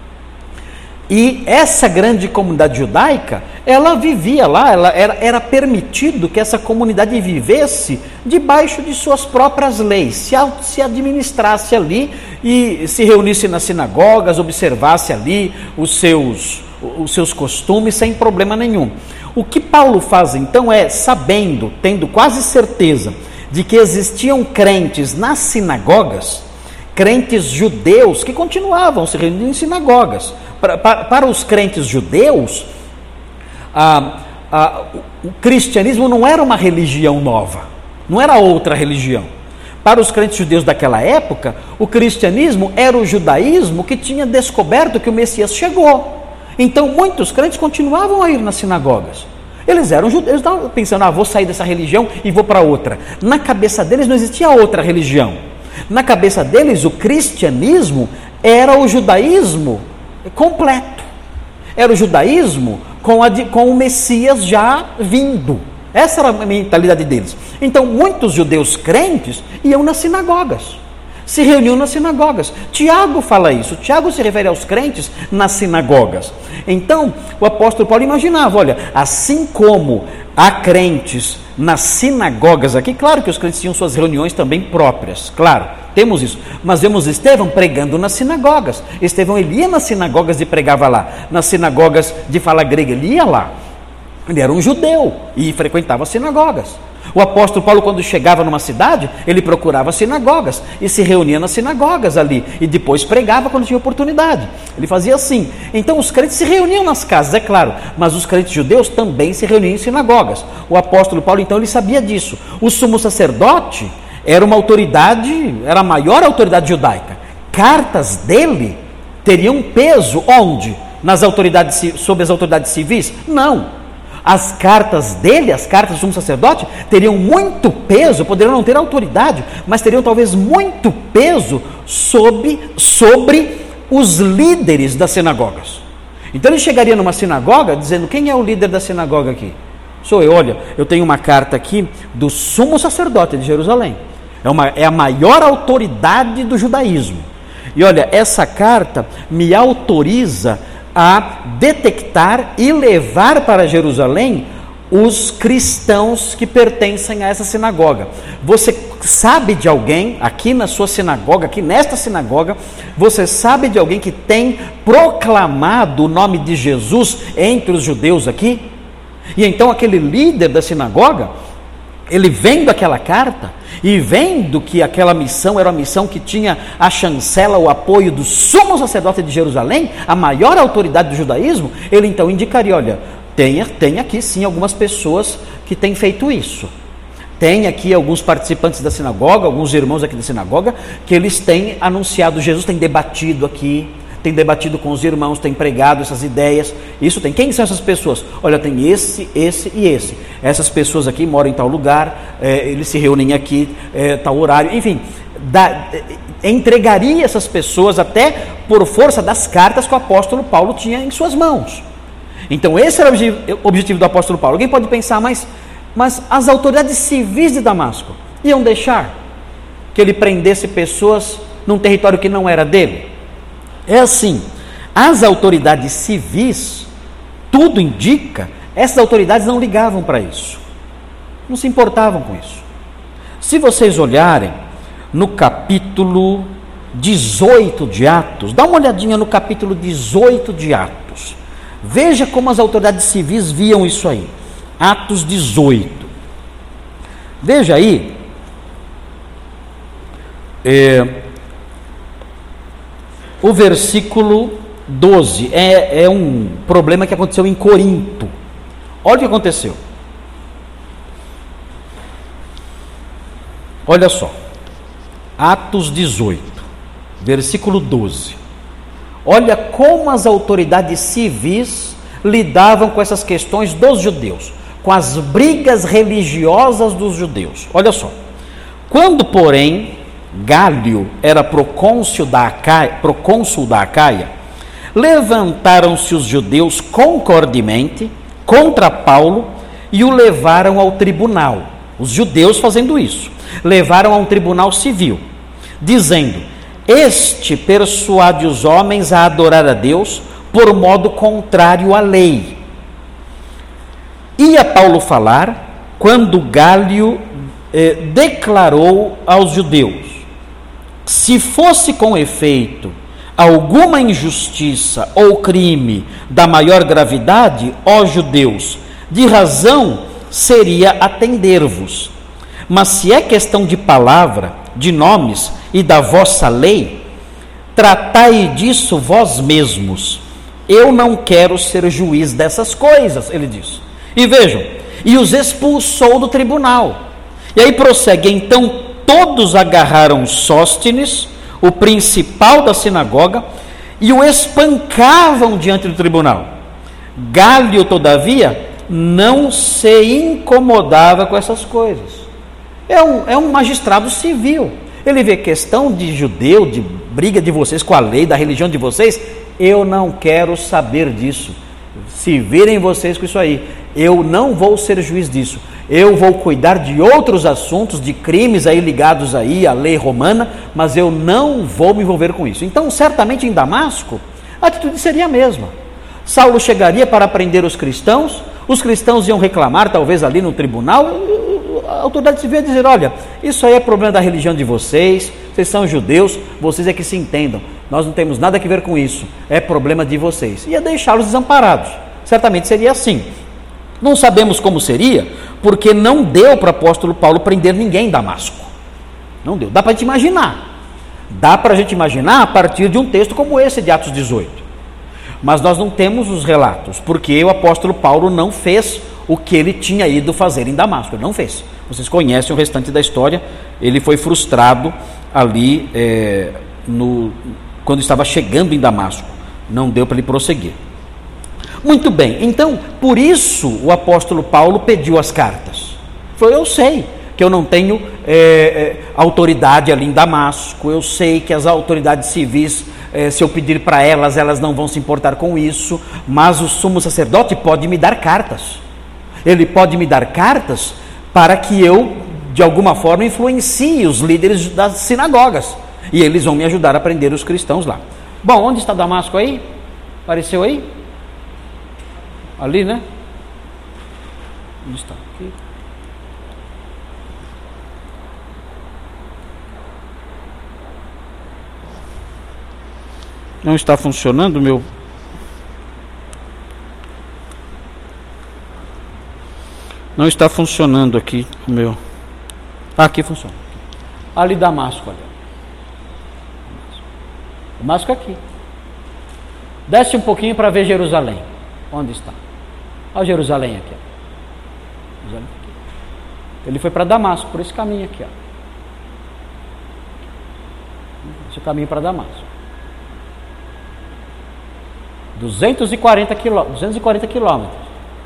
e essa grande comunidade judaica, ela vivia lá, ela era, era permitido que essa comunidade vivesse debaixo de suas próprias leis, se, se administrasse ali, e se reunisse nas sinagogas, observasse ali os seus... os seus costumes sem problema nenhum. O que Paulo faz então é, sabendo, tendo quase certeza de que existiam crentes nas sinagogas, crentes judeus que continuavam se reunindo em sinagogas. Para, para, para os crentes judeus, ah, ah, o cristianismo não era uma religião nova, não era outra religião. Para os crentes judeus daquela época, o cristianismo era o judaísmo que tinha descoberto que o Messias chegou. Então muitos crentes continuavam a ir nas sinagogas. Eles eram judeus, eles estavam pensando, ah, vou sair dessa religião e vou para outra. Na cabeça deles não existia outra religião. Na cabeça deles o cristianismo era o judaísmo completo. Era o judaísmo com, a, com o Messias já vindo. Essa era a mentalidade deles. Então muitos judeus crentes iam nas sinagogas, se reuniam nas sinagogas. Tiago fala isso. Tiago se refere aos crentes nas sinagogas. Então o apóstolo Paulo imaginava, olha, assim como há crentes nas sinagogas aqui, claro que os crentes tinham suas reuniões também próprias, claro, temos isso, mas vemos Estevão pregando nas sinagogas. Estevão, ele ia nas sinagogas e pregava lá, nas sinagogas de fala grega, ele ia lá. Ele era um judeu e frequentava sinagogas. O apóstolo Paulo, quando chegava numa cidade, ele procurava sinagogas e se reunia nas sinagogas ali, e depois pregava quando tinha oportunidade. Ele fazia assim. Então os crentes se reuniam nas casas, é claro, mas os crentes judeus também se reuniam em sinagogas. O apóstolo Paulo, então, ele sabia disso. O sumo sacerdote era uma autoridade, era a maior autoridade judaica. Cartas dele teriam peso onde? Nas autoridades, sobre as autoridades civis? Não. As cartas dele, as cartas do sumo sacerdote, teriam muito peso, poderiam não ter autoridade, mas teriam talvez muito peso sobre, sobre os líderes das sinagogas. Então ele chegaria numa sinagoga dizendo, quem é o líder da sinagoga aqui? Sou eu, olha, eu tenho uma carta aqui do sumo sacerdote de Jerusalém. É, uma, é a maior autoridade do judaísmo. E olha, essa carta me autoriza a detectar e levar para Jerusalém os cristãos que pertencem a essa sinagoga. Você sabe de alguém aqui na sua sinagoga, aqui nesta sinagoga, você sabe de alguém que tem proclamado o nome de Jesus entre os judeus aqui? E então aquele líder da sinagoga, ele vendo aquela carta e vendo que aquela missão era uma missão que tinha a chancela, o apoio do sumo sacerdote de Jerusalém, a maior autoridade do judaísmo, ele então indicaria, olha, tem, tem aqui sim algumas pessoas que têm feito isso. Tem aqui alguns participantes da sinagoga, alguns irmãos aqui da sinagoga, que eles têm anunciado Jesus, têm debatido aqui, tem debatido com os irmãos, tem pregado essas ideias, isso tem. Quem são essas pessoas? Olha, tem esse, esse e esse. Essas pessoas aqui moram em tal lugar, é, eles se reúnem aqui, é, tal horário, enfim, dá, é, entregaria essas pessoas até por força das cartas que o apóstolo Paulo tinha em suas mãos. Então esse era o objetivo, o objetivo do apóstolo Paulo. Alguém pode pensar, mas, mas as autoridades civis de Damasco iam deixar que ele prendesse pessoas num território que não era dele? É assim, as autoridades civis, tudo indica, essas autoridades não ligavam para isso, não se importavam com isso. Se vocês olharem no capítulo dezoito de Atos, dá uma olhadinha no capítulo dezoito de Atos, veja como as autoridades civis viam isso aí. Atos dezoito, veja aí, é... o versículo doze, é, é um problema que aconteceu em Corinto. Olha o que aconteceu. Olha só. Atos dezoito, versículo doze. Olha como as autoridades civis lidavam com essas questões dos judeus, com as brigas religiosas dos judeus. Olha só. Quando, porém, Gálio era procônsul da Acaia, procônsul da Acaia, levantaram-se os judeus concordemente contra Paulo e o levaram ao tribunal. Os judeus fazendo isso, levaram a um tribunal civil, dizendo, este persuade os homens a adorar a Deus por modo contrário à lei. Ia Paulo falar, quando Gálio eh, declarou aos judeus, se fosse com efeito alguma injustiça ou crime da maior gravidade, ó judeus, de razão seria atender-vos. Mas se é questão de palavra, de nomes e da vossa lei, tratai disso vós mesmos. Eu não quero ser juiz dessas coisas, ele diz. E vejam, e os expulsou do tribunal. E aí prossegue, então todos agarraram Sóstenes, o principal da sinagoga, e o espancavam diante do tribunal. Gálio, todavia, não se incomodava com essas coisas. É um, é um magistrado civil. Ele vê questão de judeu, de briga de vocês com a lei, da religião de vocês. Eu não quero saber disso. Se virem vocês com isso aí, eu não vou ser juiz disso. Eu vou cuidar de outros assuntos, de crimes aí ligados aí à lei romana, mas eu não vou me envolver com isso. Então, certamente em Damasco, a atitude seria a mesma. Saulo chegaria para prender os cristãos, os cristãos iam reclamar, talvez ali no tribunal, a autoridade civil ia dizer, olha, isso aí é problema da religião de vocês, vocês são judeus, vocês é que se entendam, nós não temos nada a ver com isso, é problema de vocês. Ia deixá-los desamparados, certamente seria assim. Não sabemos como seria, porque não deu para o apóstolo Paulo prender ninguém em Damasco. Não deu, dá para a gente imaginar. Dá para a gente imaginar a partir de um texto como esse de Atos dezoito. Mas nós não temos os relatos, porque o apóstolo Paulo não fez o que ele tinha ido fazer em Damasco, ele não fez. Vocês conhecem o restante da história, ele foi frustrado ali é, no, quando estava chegando em Damasco, não deu para ele prosseguir. Muito bem, então, por isso o apóstolo Paulo pediu as cartas. Falou, eu sei que eu não tenho é, é, autoridade ali em Damasco, eu sei que as autoridades civis, é, se eu pedir para elas, elas não vão se importar com isso, mas o sumo sacerdote pode me dar cartas. Ele pode me dar cartas para que eu, de alguma forma, influencie os líderes das sinagogas, e eles vão me ajudar a prender os cristãos lá. Bom, onde está Damasco aí? Apareceu aí? Ali, né? Onde está? Aqui. Não está funcionando o meu... Não está funcionando aqui o meu... Ah, aqui funciona. Ali Damasco, olha. Damasco aqui. Desce um pouquinho para ver Jerusalém. Onde está? Olha Jerusalém aqui, ó. Jerusalém aqui. Ele foi para Damasco, por esse caminho aqui, ó. Esse é o caminho para Damasco. duzentos e quarenta quilômetros.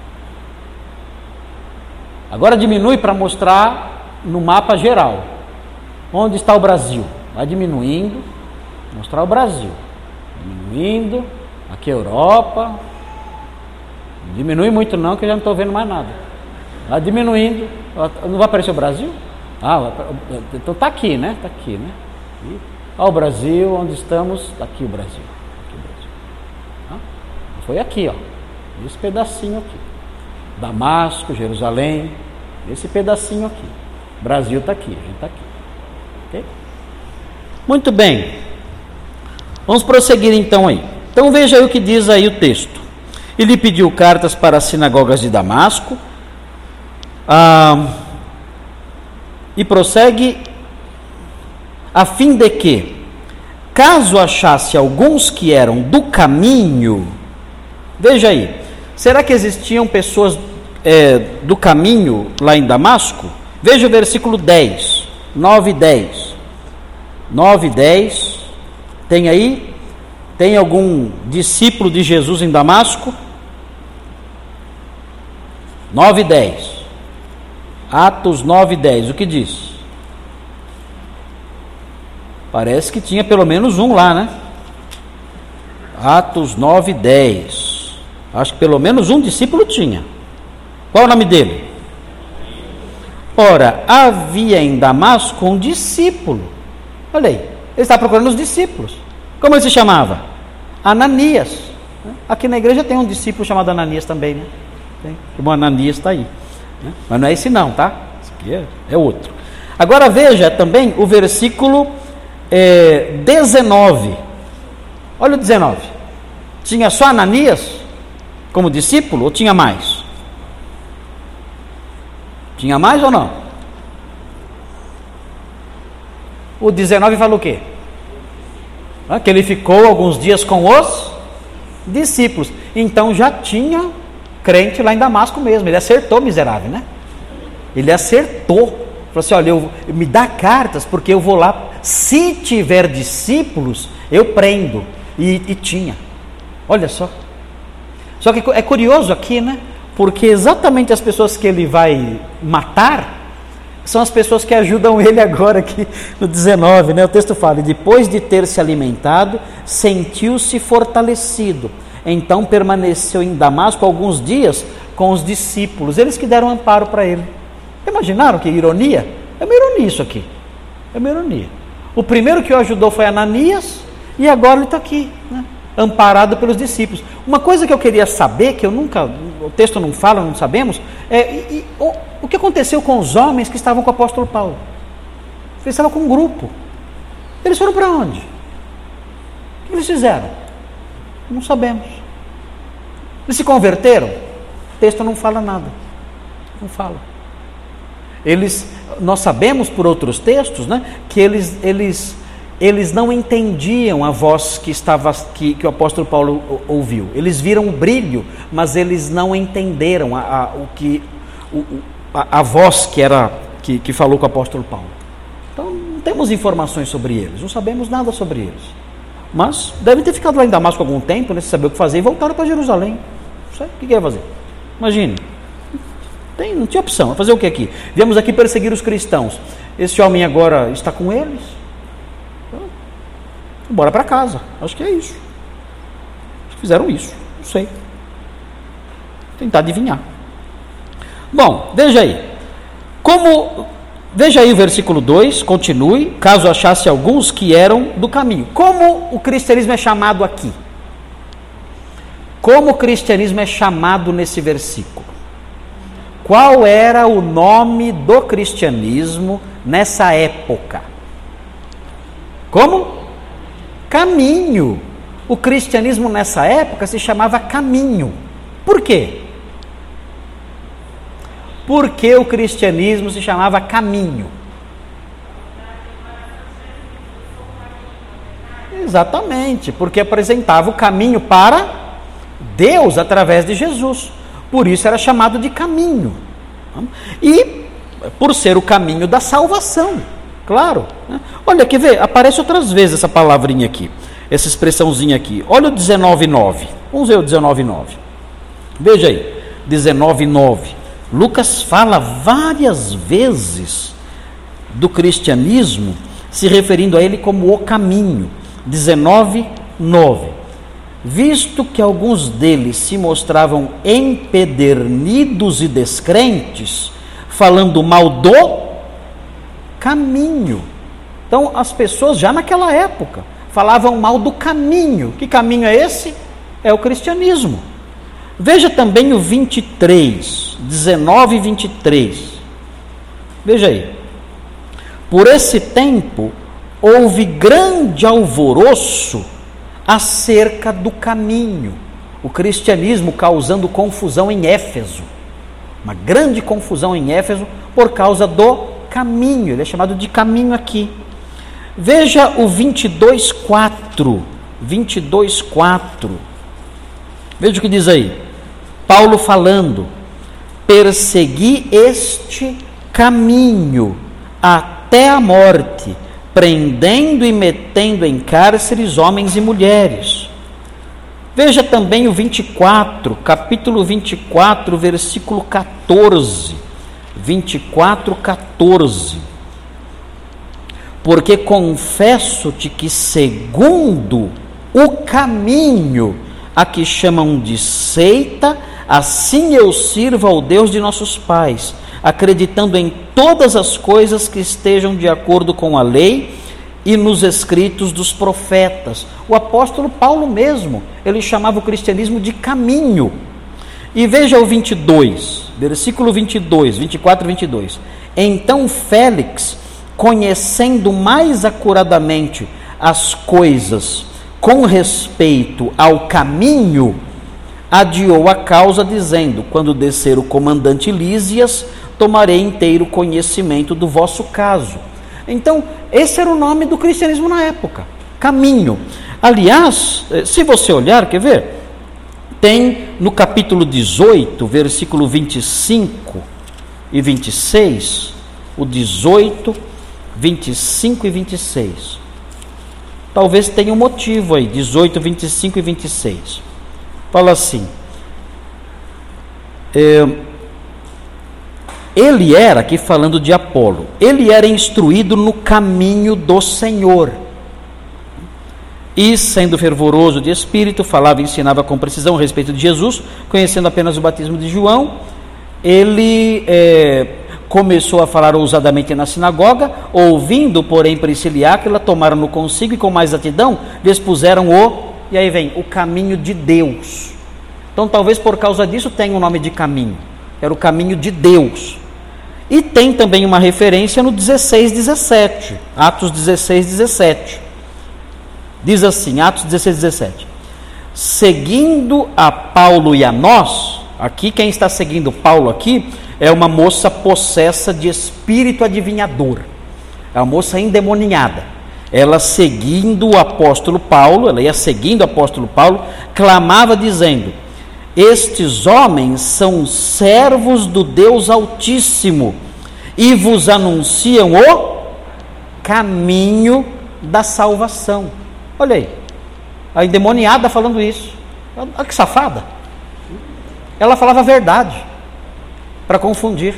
Agora diminui para mostrar no mapa geral. Onde está o Brasil? Vai diminuindo, mostrar o Brasil. Diminuindo, aqui a Europa. Não diminui muito não, que eu já não estou vendo mais nada. Vai diminuindo. Não vai aparecer o Brasil? Ah, então está aqui, né? Está aqui, né? Olha o Brasil, onde estamos. Está aqui o Brasil. Aqui o Brasil. Ah, foi aqui, ó. Esse pedacinho aqui. Damasco, Jerusalém. Esse pedacinho aqui. O Brasil está aqui, a gente está aqui. Ok? Muito bem. Vamos prosseguir então aí. Então veja aí o que diz aí o texto. Ele pediu cartas para as sinagogas de Damasco, ah, e prossegue, a fim de que, caso achasse alguns que eram do caminho, veja aí, será que existiam pessoas é, do caminho lá em Damasco? Veja o versículo dez, nove e dez, nove e dez, tem aí? Tem algum discípulo de Jesus em Damasco? nove e dez. Atos nove e dez. O que diz? Parece que tinha pelo menos um lá, né? Atos nove e dez. Acho que pelo menos um discípulo tinha. Qual é o nome dele? Ora, havia em Damasco um discípulo. Olha aí. Ele está procurando os discípulos. Como ele se chamava? Ananias. Aqui na igreja tem um discípulo chamado Ananias também, né? Tem. O Ananias está aí. Né? Mas não é esse não, tá? Esse aqui é, é outro. Agora veja também o versículo é, dezenove. Olha o dezenove. Tinha só Ananias como discípulo ou tinha mais? Tinha mais ou não? O dezenove fala o quê? Que ele ficou alguns dias com os discípulos. Então já tinha crente lá em Damasco mesmo. Ele acertou, miserável, né? Ele acertou. Falou assim, olha, eu, me dá cartas, porque eu vou lá. Se tiver discípulos, eu prendo. E, e tinha. Olha só. Só que é curioso aqui, né? Porque exatamente as pessoas que ele vai matar são as pessoas que ajudam ele agora aqui no dezenove, né? O texto fala: depois de ter se alimentado, sentiu-se fortalecido. Então permaneceu em Damasco alguns dias com os discípulos, eles que deram amparo para ele. Imaginaram que ironia? É uma ironia isso aqui. É uma ironia. O primeiro que o ajudou foi Ananias, e agora ele está aqui, né? Amparado pelos discípulos. Uma coisa que eu queria saber, que eu nunca, o texto não fala, não sabemos, é e, e, o, o que aconteceu com os homens que estavam com o apóstolo Paulo. Eles estavam com um grupo. Eles foram para onde? O que eles fizeram? Não sabemos. Eles se converteram? O texto não fala nada. Não fala. Eles, nós sabemos por outros textos, né, que eles, eles, eles não entendiam a voz que, estava, que, que o apóstolo Paulo ouviu. Eles viram o brilho, mas eles não entenderam a, a, o que, o, a, a voz que, era, que, que falou com o apóstolo Paulo. Então não temos informações sobre eles, não sabemos nada sobre eles. Mas devem ter ficado lá em Damasco algum tempo, né, sem saber o que fazer, e voltaram para Jerusalém. Não sei o que ia fazer. Imagine. Tem, não tinha opção. Vai fazer o que aqui? Viemos aqui perseguir os cristãos. Esse homem agora está com eles. Então, bora para casa. Acho que é isso. Acho que fizeram isso. Não sei. Vou tentar adivinhar. Bom, veja aí. Como, veja aí o versículo dois, continue. Caso achasse alguns que eram do caminho. Como o cristianismo é chamado aqui? Como o cristianismo é chamado nesse versículo? Qual era o nome do cristianismo nessa época? Como? Caminho. O cristianismo nessa época se chamava caminho. Por quê? Por que o cristianismo se chamava caminho? Exatamente, porque apresentava o caminho para Deus através de Jesus. Por isso era chamado de caminho. E por ser o caminho da salvação, claro. Olha, quer ver? Aparece outras vezes essa palavrinha aqui, essa expressãozinha aqui. Olha o dezenove nove. Vamos ver o dezenove nove. Veja aí, dezenove nove. Lucas fala várias vezes do cristianismo, se referindo a ele como o caminho. dezenove nove. Visto que alguns deles se mostravam empedernidos e descrentes, falando mal do caminho. Então, as pessoas já naquela época falavam mal do caminho. Que caminho é esse? É o cristianismo. Veja também o vinte e três, dezenove e vinte e três. Veja aí. Por esse tempo, houve grande alvoroço acerca do caminho, o cristianismo causando confusão em Éfeso, uma grande confusão em Éfeso por causa do caminho, ele é chamado de caminho aqui. Veja o vinte e dois quatro, vinte e dois quatro, veja o que diz aí, Paulo falando: persegui este caminho até a morte, prendendo e metendo em cárceres homens e mulheres. Veja também o vinte e quatro, capítulo vinte e quatro, versículo quatorze. vinte e quatro, quatorze. Porque confesso-te que segundo o caminho a que chamam de seita, assim eu sirvo ao Deus de nossos pais, acreditando em todas as coisas que estejam de acordo com a lei e nos escritos dos profetas. O apóstolo Paulo mesmo, ele chamava o cristianismo de caminho. E veja o vinte e dois, versículo vinte e dois, vinte e quatro e vinte e dois. Então Félix, conhecendo mais acuradamente as coisas com respeito ao caminho, adiou a causa, dizendo: quando descer o comandante Lísias, tomarei inteiro conhecimento do vosso caso. Então, esse era o nome do cristianismo na época, caminho. Aliás, se você olhar, quer ver? Tem no capítulo dezoito, versículo vinte e cinco e vinte e seis, o dezoito, vinte e cinco e vinte e seis. talvez tenha um motivo aí, dezoito, vinte e cinco e vinte e seis. Fala assim, é, ele era, aqui falando de Apolo, ele era instruído no caminho do Senhor, e sendo fervoroso de espírito, falava e ensinava com precisão a respeito de Jesus, conhecendo apenas o batismo de João. Ele é, começou a falar ousadamente na sinagoga, ouvindo, porém, Priscila e Áquila, tomaram-no consigo e com mais atidão lhes puseram o, e aí vem, o caminho de Deus. Então talvez por causa disso tenha o nome de caminho, era o caminho de Deus. E tem também uma referência no dezesseis, dezessete, Atos dezesseis, dezessete. Diz assim, Atos dezesseis, dezessete. Seguindo a Paulo e a nós, aqui quem está seguindo Paulo aqui é uma moça possessa de espírito adivinhador, é uma moça endemoniada. Ela seguindo o apóstolo Paulo, ela ia seguindo o apóstolo Paulo, clamava dizendo: estes homens são servos do Deus Altíssimo e vos anunciam o caminho da salvação. Olha aí, a endemoniada falando isso. Olha que safada. Ela falava a verdade para confundir.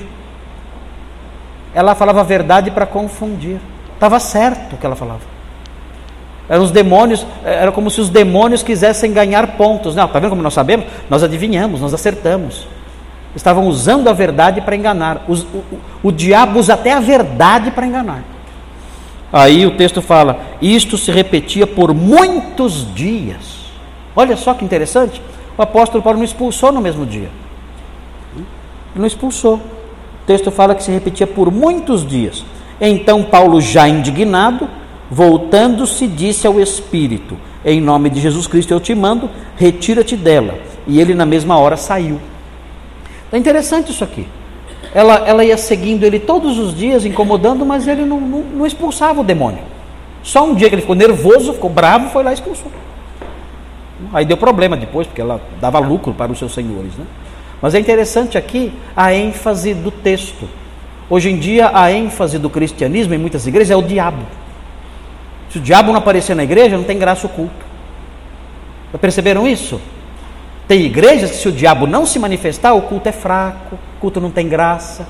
Ela falava a verdade para confundir. Estava certo o que ela falava. Eram os demônios, era como se os demônios quisessem ganhar pontos. Não, está vendo como nós sabemos? Nós adivinhamos, nós acertamos. Estavam usando a verdade para enganar. Os, o, o, o diabo usa até a verdade para enganar. Aí o texto fala, isto se repetia por muitos dias. Olha só que interessante. O apóstolo Paulo não expulsou no mesmo dia. Ele não expulsou. O texto fala que se repetia por muitos dias. Então Paulo, já indignado, voltando-se, disse ao Espírito: em nome de Jesus Cristo eu te mando, retira-te dela. E ele na mesma hora saiu. É interessante isso aqui. Ela, ela ia seguindo ele todos os dias, incomodando, mas ele não, não, não expulsava o demônio. Só um dia que ele ficou nervoso, ficou bravo, foi lá e expulsou. Aí deu problema depois, porque ela dava lucro para os seus senhores, né? Mas é interessante aqui a ênfase do texto. Hoje em dia a ênfase do cristianismo em muitas igrejas é o diabo. Se o diabo não aparecer na igreja, não tem graça o culto. Já perceberam isso? Tem igrejas que se o diabo não se manifestar, o culto é fraco, o culto não tem graça.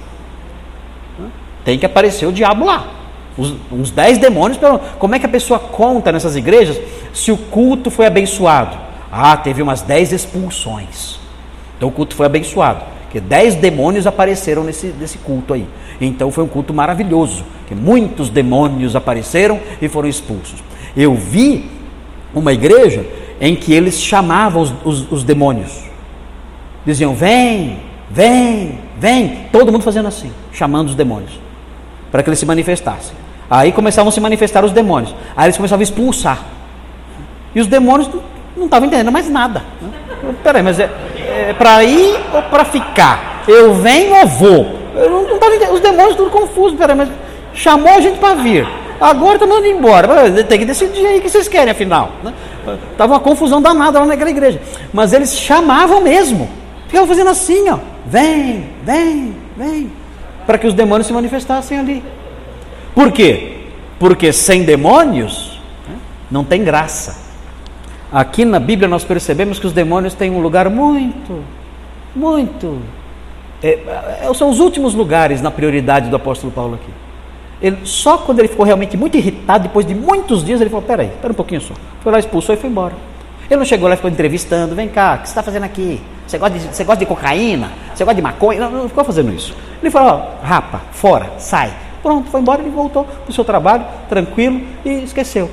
Tem que aparecer o diabo lá. Os, uns dez demônios. Como é que a pessoa conta nessas igrejas se o culto foi abençoado? Ah, teve umas dez expulsões. Então o culto foi abençoado, porque dez demônios apareceram nesse, nesse culto aí. Então foi um culto maravilhoso, que muitos demônios apareceram e foram expulsos. Eu vi uma igreja em que eles chamavam os, os, os demônios. Diziam, vem, vem, vem. Todo mundo fazendo assim, chamando os demônios, para que eles se manifestassem. Aí começavam a se manifestar os demônios. Aí eles começavam a expulsar. E os demônios não estavam entendendo mais nada. Peraí, mas é, é para ir ou para ficar? Eu venho ou vou? Eu não, não tava entendendo. Os demônios tudo confusos. Peraí, mas chamou a gente para vir. Agora está mandando embora. Tem que decidir aí o que vocês querem, afinal. Estava uma confusão danada lá naquela igreja. Mas eles chamavam mesmo. Ficavam fazendo assim, ó. Vem, vem, vem. Para que os demônios se manifestassem ali. Por quê? Porque sem demônios não tem graça. Aqui na Bíblia nós percebemos que os demônios têm um lugar muito, muito... É, são os últimos lugares na prioridade do apóstolo Paulo aqui. Ele, só quando ele ficou realmente muito irritado, depois de muitos dias, ele falou, peraí, espera um pouquinho só. Foi lá, expulsou e foi embora. Ele não chegou lá e ficou entrevistando, vem cá, o que você está fazendo aqui? Você gosta, de, você gosta de cocaína? Você gosta de maconha? Não, não ficou fazendo isso. Ele falou, ó, rapa, fora, sai. Pronto, foi embora, ele voltou para o seu trabalho, tranquilo, e esqueceu.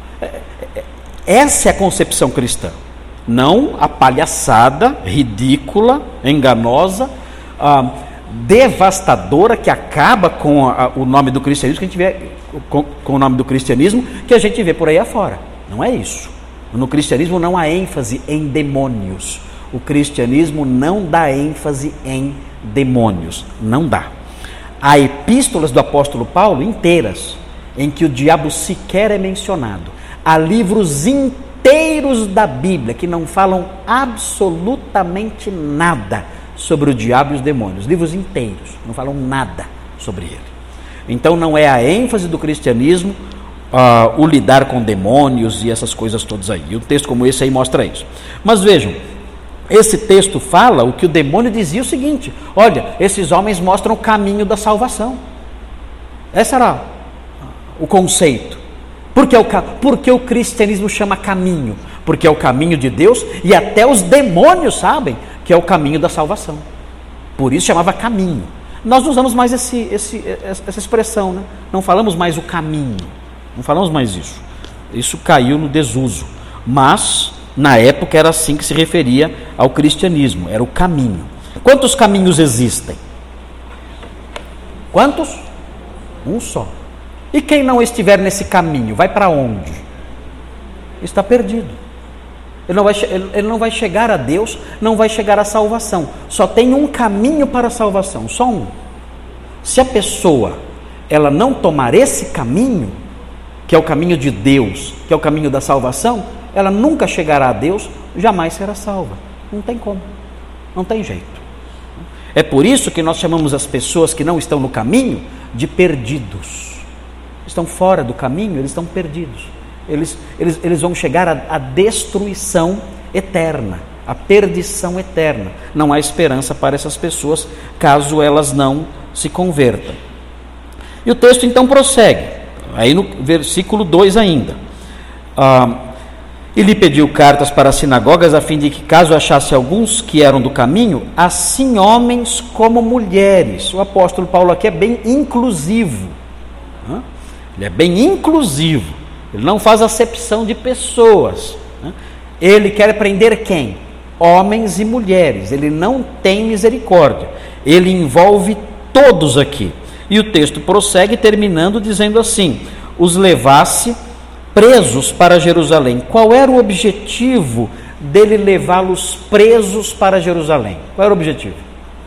Essa é a concepção cristã. Não a palhaçada, ridícula, enganosa, ah, devastadora, que acaba com a, o nome do cristianismo, que a gente vê, com, com o nome do cristianismo, que a gente vê por aí afora. Não é isso. No cristianismo não há ênfase em demônios. O cristianismo não dá ênfase em demônios. Não dá. Há epístolas do apóstolo Paulo inteiras em que o diabo sequer é mencionado. Há livros inteiros da Bíblia que não falam absolutamente nada sobre o diabo e os demônios. Livros inteiros, não falam nada sobre ele. Então não é a ênfase do cristianismo uh, o lidar com demônios e essas coisas todas aí. E um texto como esse aí mostra isso. Mas vejam, esse texto fala o que o demônio dizia o seguinte: olha, esses homens mostram o caminho da salvação. Esse era o conceito. Porque o, porque o cristianismo chama caminho? Porque é o caminho de Deus e até os demônios sabem que é o caminho da salvação. Por isso chamava caminho. Nós não usamos mais esse, esse, essa expressão, né? Não falamos mais o caminho. Não falamos mais isso. Isso caiu no desuso. Mas, na época, era assim que se referia ao cristianismo. Era o caminho. Quantos caminhos existem? Quantos? Um só. E quem não estiver nesse caminho, vai para onde? Está perdido. Ele não, vai, ele não vai chegar a Deus, não vai chegar à salvação. Só tem um caminho para a salvação, só um. Se a pessoa ela não tomar esse caminho, que é o caminho de Deus, que é o caminho da salvação, ela nunca chegará a Deus, jamais será salva. Não tem como, não tem jeito. É por isso que nós chamamos as pessoas que não estão no caminho de perdidos. Estão fora do caminho, eles estão perdidos. Eles, eles, eles vão chegar à, à destruição eterna, à perdição eterna. Não há esperança para essas pessoas, caso elas não se convertam. E o texto então prossegue, aí no versículo dois ainda. Ah, e lhe pediu cartas para as sinagogas, a fim de que, caso achasse alguns que eram do caminho, assim homens como mulheres. O apóstolo Paulo aqui é bem inclusivo. Hã? Ele é bem inclusivo, ele não faz acepção de pessoas, né? Ele quer prender quem? Homens e mulheres, ele não tem misericórdia, ele envolve todos aqui. E o texto prossegue terminando dizendo assim: os levasse presos para Jerusalém. Qual era o objetivo dele levá-los presos para Jerusalém? Qual era o objetivo?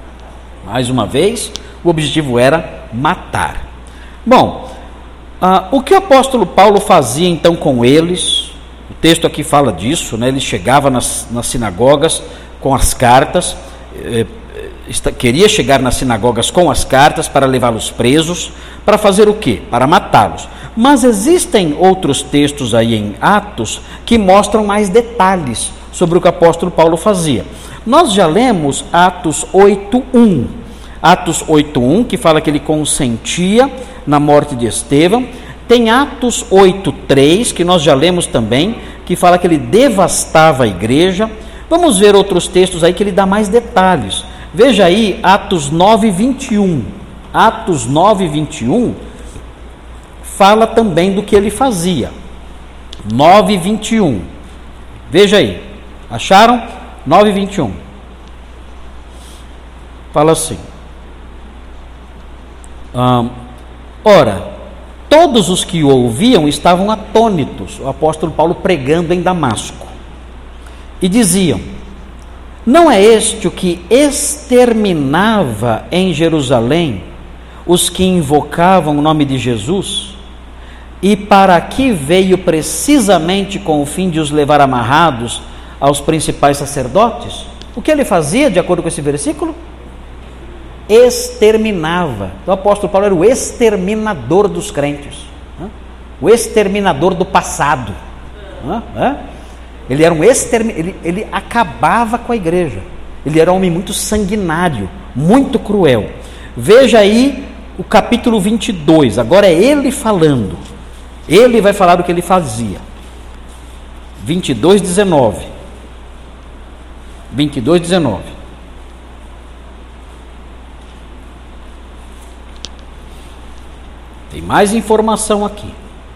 Mais uma vez, o objetivo era matar. Bom, Ah, o que o apóstolo Paulo fazia então com eles? O texto aqui fala disso, né? Ele chegava nas, nas sinagogas com as cartas, eh, esta, queria chegar nas sinagogas com as cartas para levá-los presos, para fazer o quê? Para matá-los. Mas existem outros textos aí em Atos que mostram mais detalhes sobre o que o apóstolo Paulo fazia. Nós já lemos Atos oito, um. Atos oito, um, que fala que ele consentia na morte de Estevão. Tem Atos oito, três, que nós já lemos também, que fala que ele devastava a igreja. Vamos ver outros textos aí que ele dá mais detalhes. Veja aí Atos nove, vinte e um. Atos nove, vinte e um fala também do que ele fazia. nove, vinte e um. Veja aí. Acharam? nove, vinte e um. Fala assim: Hum, ora, todos os que o ouviam estavam atônitos, o apóstolo Paulo pregando em Damasco, e diziam: não é este o que exterminava em Jerusalém os que invocavam o nome de Jesus? E para aqui veio precisamente com o fim de os levar amarrados aos principais sacerdotes? O que ele fazia, de acordo com esse versículo? Exterminava. Então, o apóstolo Paulo era o exterminador dos crentes, né? O exterminador do passado, né? Ele era um extermin... ele, ele acabava com a igreja. Ele era um homem muito sanguinário, muito cruel. Veja aí o capítulo vinte e dois, agora é ele falando. Ele vai falar do que ele fazia. vinte e dois, dezenove. vinte e dois, dezenove. Tem mais informação aqui.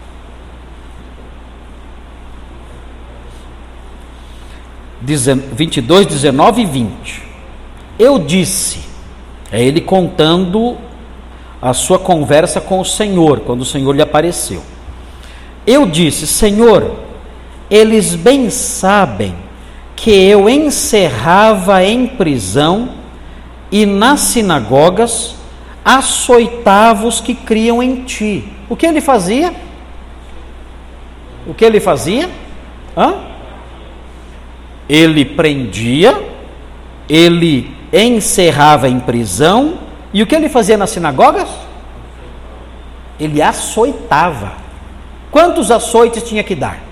vinte e dois, dezenove e vinte. Eu disse, é ele contando a sua conversa com o Senhor, quando o Senhor lhe apareceu. Eu disse: Senhor, eles bem sabem que eu encerrava em prisão e nas sinagogas açoitava os que criam em ti. O que ele fazia? O que ele fazia? Hã? Ele prendia, ele encerrava em prisão, e o que ele fazia nas sinagogas? Ele açoitava. Quantos açoites tinha que dar?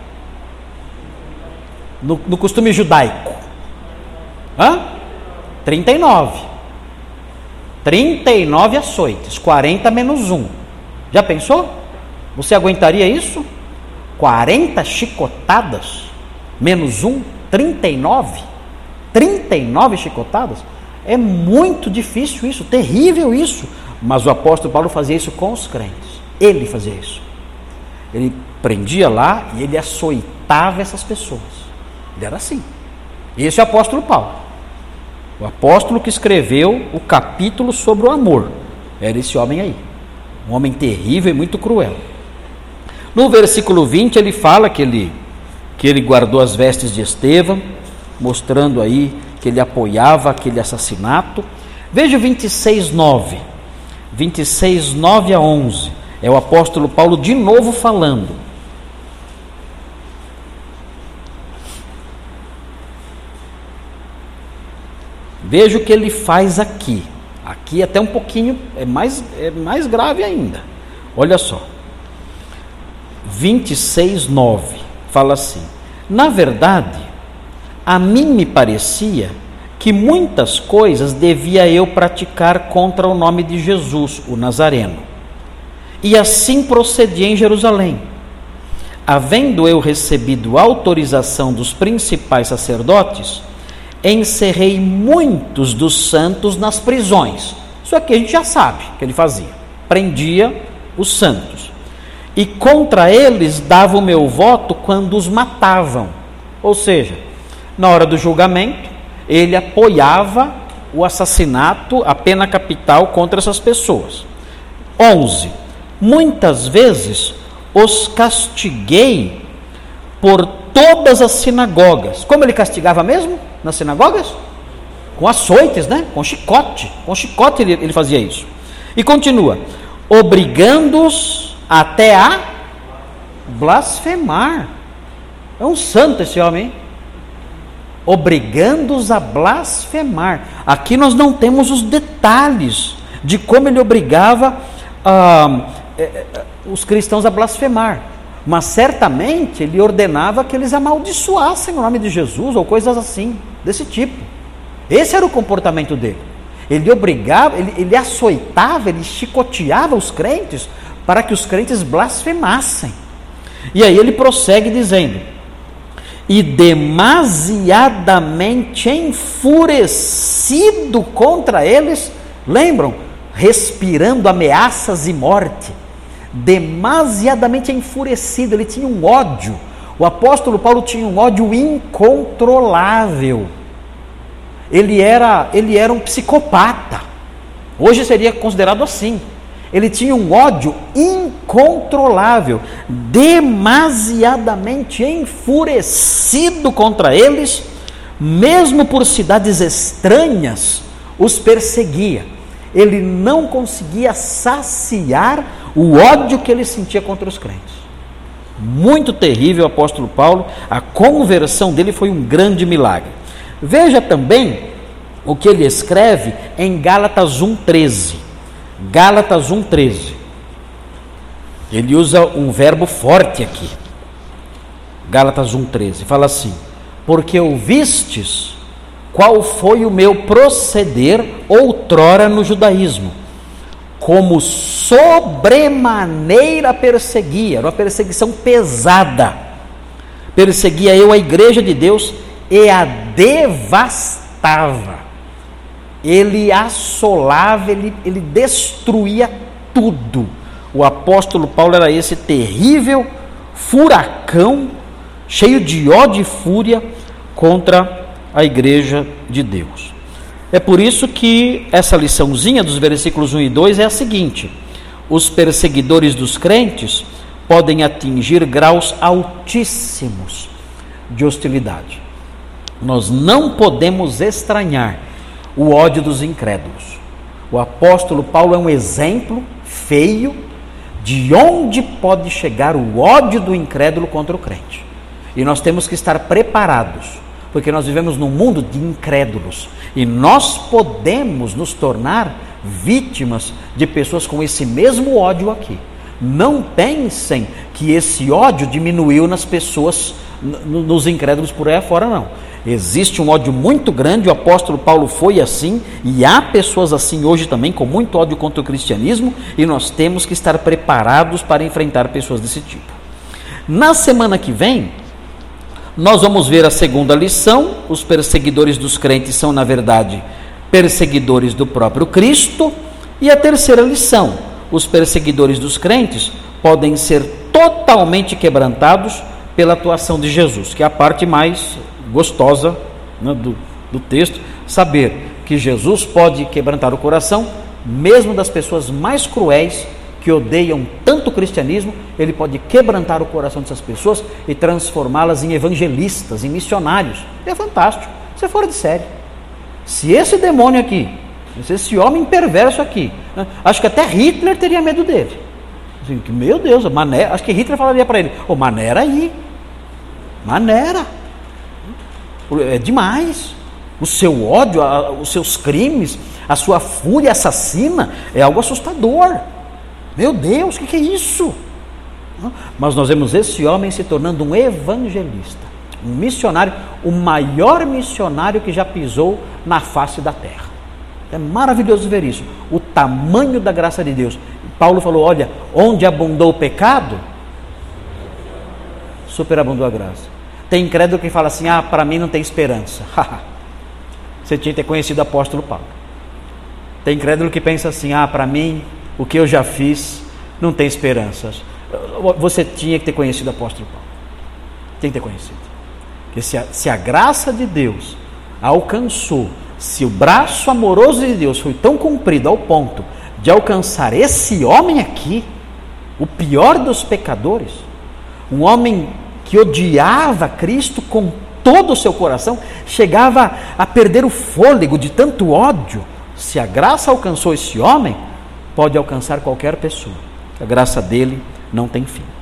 No, no costume judaico? Hã? trinta e nove. trinta e nove açoites. quarenta menos um. Já pensou? Você aguentaria isso? quarenta chicotadas menos um? trinta e nove. trinta e nove chicotadas? É muito difícil isso, terrível isso. Mas o apóstolo Paulo fazia isso com os crentes. Ele fazia isso. Ele prendia lá e ele açoitava essas pessoas. Ele era assim. Esse é o apóstolo Paulo. O apóstolo que escreveu o capítulo sobre o amor. Era esse homem aí. Um homem terrível e muito cruel. No versículo vinte ele fala que ele, que ele guardou as vestes de Estevão, mostrando aí que ele apoiava aquele assassinato. Veja o vinte e seis, nove. vinte e seis, nove a onze. É o apóstolo Paulo de novo falando. Veja o que ele faz aqui. Aqui até um pouquinho, é mais, é mais grave ainda. Olha só. vinte e seis, nove. Fala assim: na verdade, a mim me parecia que muitas coisas devia eu praticar contra o nome de Jesus, o Nazareno. E assim procedi em Jerusalém. Havendo eu recebido autorização dos principais sacerdotes, encerrei muitos dos santos nas prisões. Isso aqui a gente já sabe que ele fazia. Prendia os santos. E contra eles dava o meu voto quando os matavam. Ou seja, na hora do julgamento, ele apoiava o assassinato, a pena capital contra essas pessoas. onze. Muitas vezes os castiguei por todas as sinagogas. Como ele castigava mesmo nas sinagogas? Com açoites, né? Com chicote. Com chicote ele, ele fazia isso. E continua: obrigando-os até a blasfemar. É um santo esse homem, hein? Obrigando-os a blasfemar. Aqui nós não temos os detalhes de como ele obrigava ah, eh, os cristãos a blasfemar, mas certamente ele ordenava que eles amaldiçoassem o nome de Jesus ou coisas assim, desse tipo. Esse era o comportamento dele. Ele obrigava, ele, ele açoitava, ele chicoteava os crentes para que os crentes blasfemassem. E aí ele prossegue dizendo: e demasiadamente enfurecido contra eles, lembram? Respirando ameaças e morte. Demasiadamente enfurecido, ele tinha um ódio. O apóstolo Paulo tinha um ódio incontrolável. Ele era, ele era um psicopata. Hoje seria considerado assim. Ele tinha um ódio incontrolável, demasiadamente enfurecido contra eles, mesmo por cidades estranhas, os perseguia. Ele não conseguia saciar o ódio que ele sentia contra os crentes. Muito terrível o apóstolo Paulo. A conversão dele foi um grande milagre. Veja também o que ele escreve em Gálatas um, treze. Gálatas um, treze. Ele usa um verbo forte aqui. Gálatas um, treze. Fala assim: porque ouvistes qual foi o meu proceder outrora no judaísmo, como sobremaneira perseguia, era uma perseguição pesada, perseguia eu a igreja de Deus e a devastava. Ele assolava, ele, ele destruía tudo. O apóstolo Paulo era esse terrível furacão, cheio de ódio e fúria contra a igreja de Deus. É por isso que essa liçãozinha dos versículos um e dois é a seguinte: os perseguidores dos crentes podem atingir graus altíssimos de hostilidade. Nós não podemos estranhar o ódio dos incrédulos. O apóstolo Paulo é um exemplo feio de onde pode chegar o ódio do incrédulo contra o crente. E nós temos que estar preparados, porque nós vivemos num mundo de incrédulos e nós podemos nos tornar vítimas de pessoas com esse mesmo ódio aqui. Não pensem que esse ódio diminuiu nas pessoas, nos incrédulos por aí afora, não. Existe um ódio muito grande, o apóstolo Paulo foi assim, e há pessoas assim hoje também, com muito ódio contra o cristianismo, e nós temos que estar preparados para enfrentar pessoas desse tipo. Na semana que vem, nós vamos ver a segunda lição. Os perseguidores dos crentes são, na verdade, perseguidores do próprio Cristo. E a terceira lição: os perseguidores dos crentes podem ser totalmente quebrantados pela atuação de Jesus, que é a parte mais gostosa, né, do, do texto, saber que Jesus pode quebrantar o coração, mesmo das pessoas mais cruéis, que odeiam tanto o cristianismo. Ele pode quebrantar o coração dessas pessoas e transformá-las em evangelistas, em missionários. É fantástico, isso é fora de série. Se esse demônio aqui, se esse homem perverso aqui, né, acho que até Hitler teria medo dele. Assim, meu Deus, mané, acho que Hitler falaria para ele: ô, maneira aí, maneira, é demais. O seu ódio, a, os seus crimes, a sua fúria assassina é algo assustador. Meu Deus, o que, que é isso? Mas nós vemos esse homem se tornando um evangelista, um missionário, o maior missionário que já pisou na face da terra. É maravilhoso ver isso, o tamanho da graça de Deus. Paulo falou: olha, onde abundou o pecado, superabundou a graça. Tem incrédulo que fala assim: ah, para mim não tem esperança. Você tinha que ter conhecido o apóstolo Paulo. Tem incrédulo que pensa assim: ah, para mim o que eu já fiz não tem esperança. Você tinha que ter conhecido o apóstolo Paulo. Tem que ter conhecido. Porque se a, se a graça de Deus alcançou, se o braço amoroso de Deus foi tão comprido ao ponto de alcançar esse homem aqui, o pior dos pecadores, um homem que odiava Cristo com todo o seu coração, chegava a perder o fôlego de tanto ódio. Se a graça alcançou esse homem, pode alcançar qualquer pessoa. A graça dele não tem fim.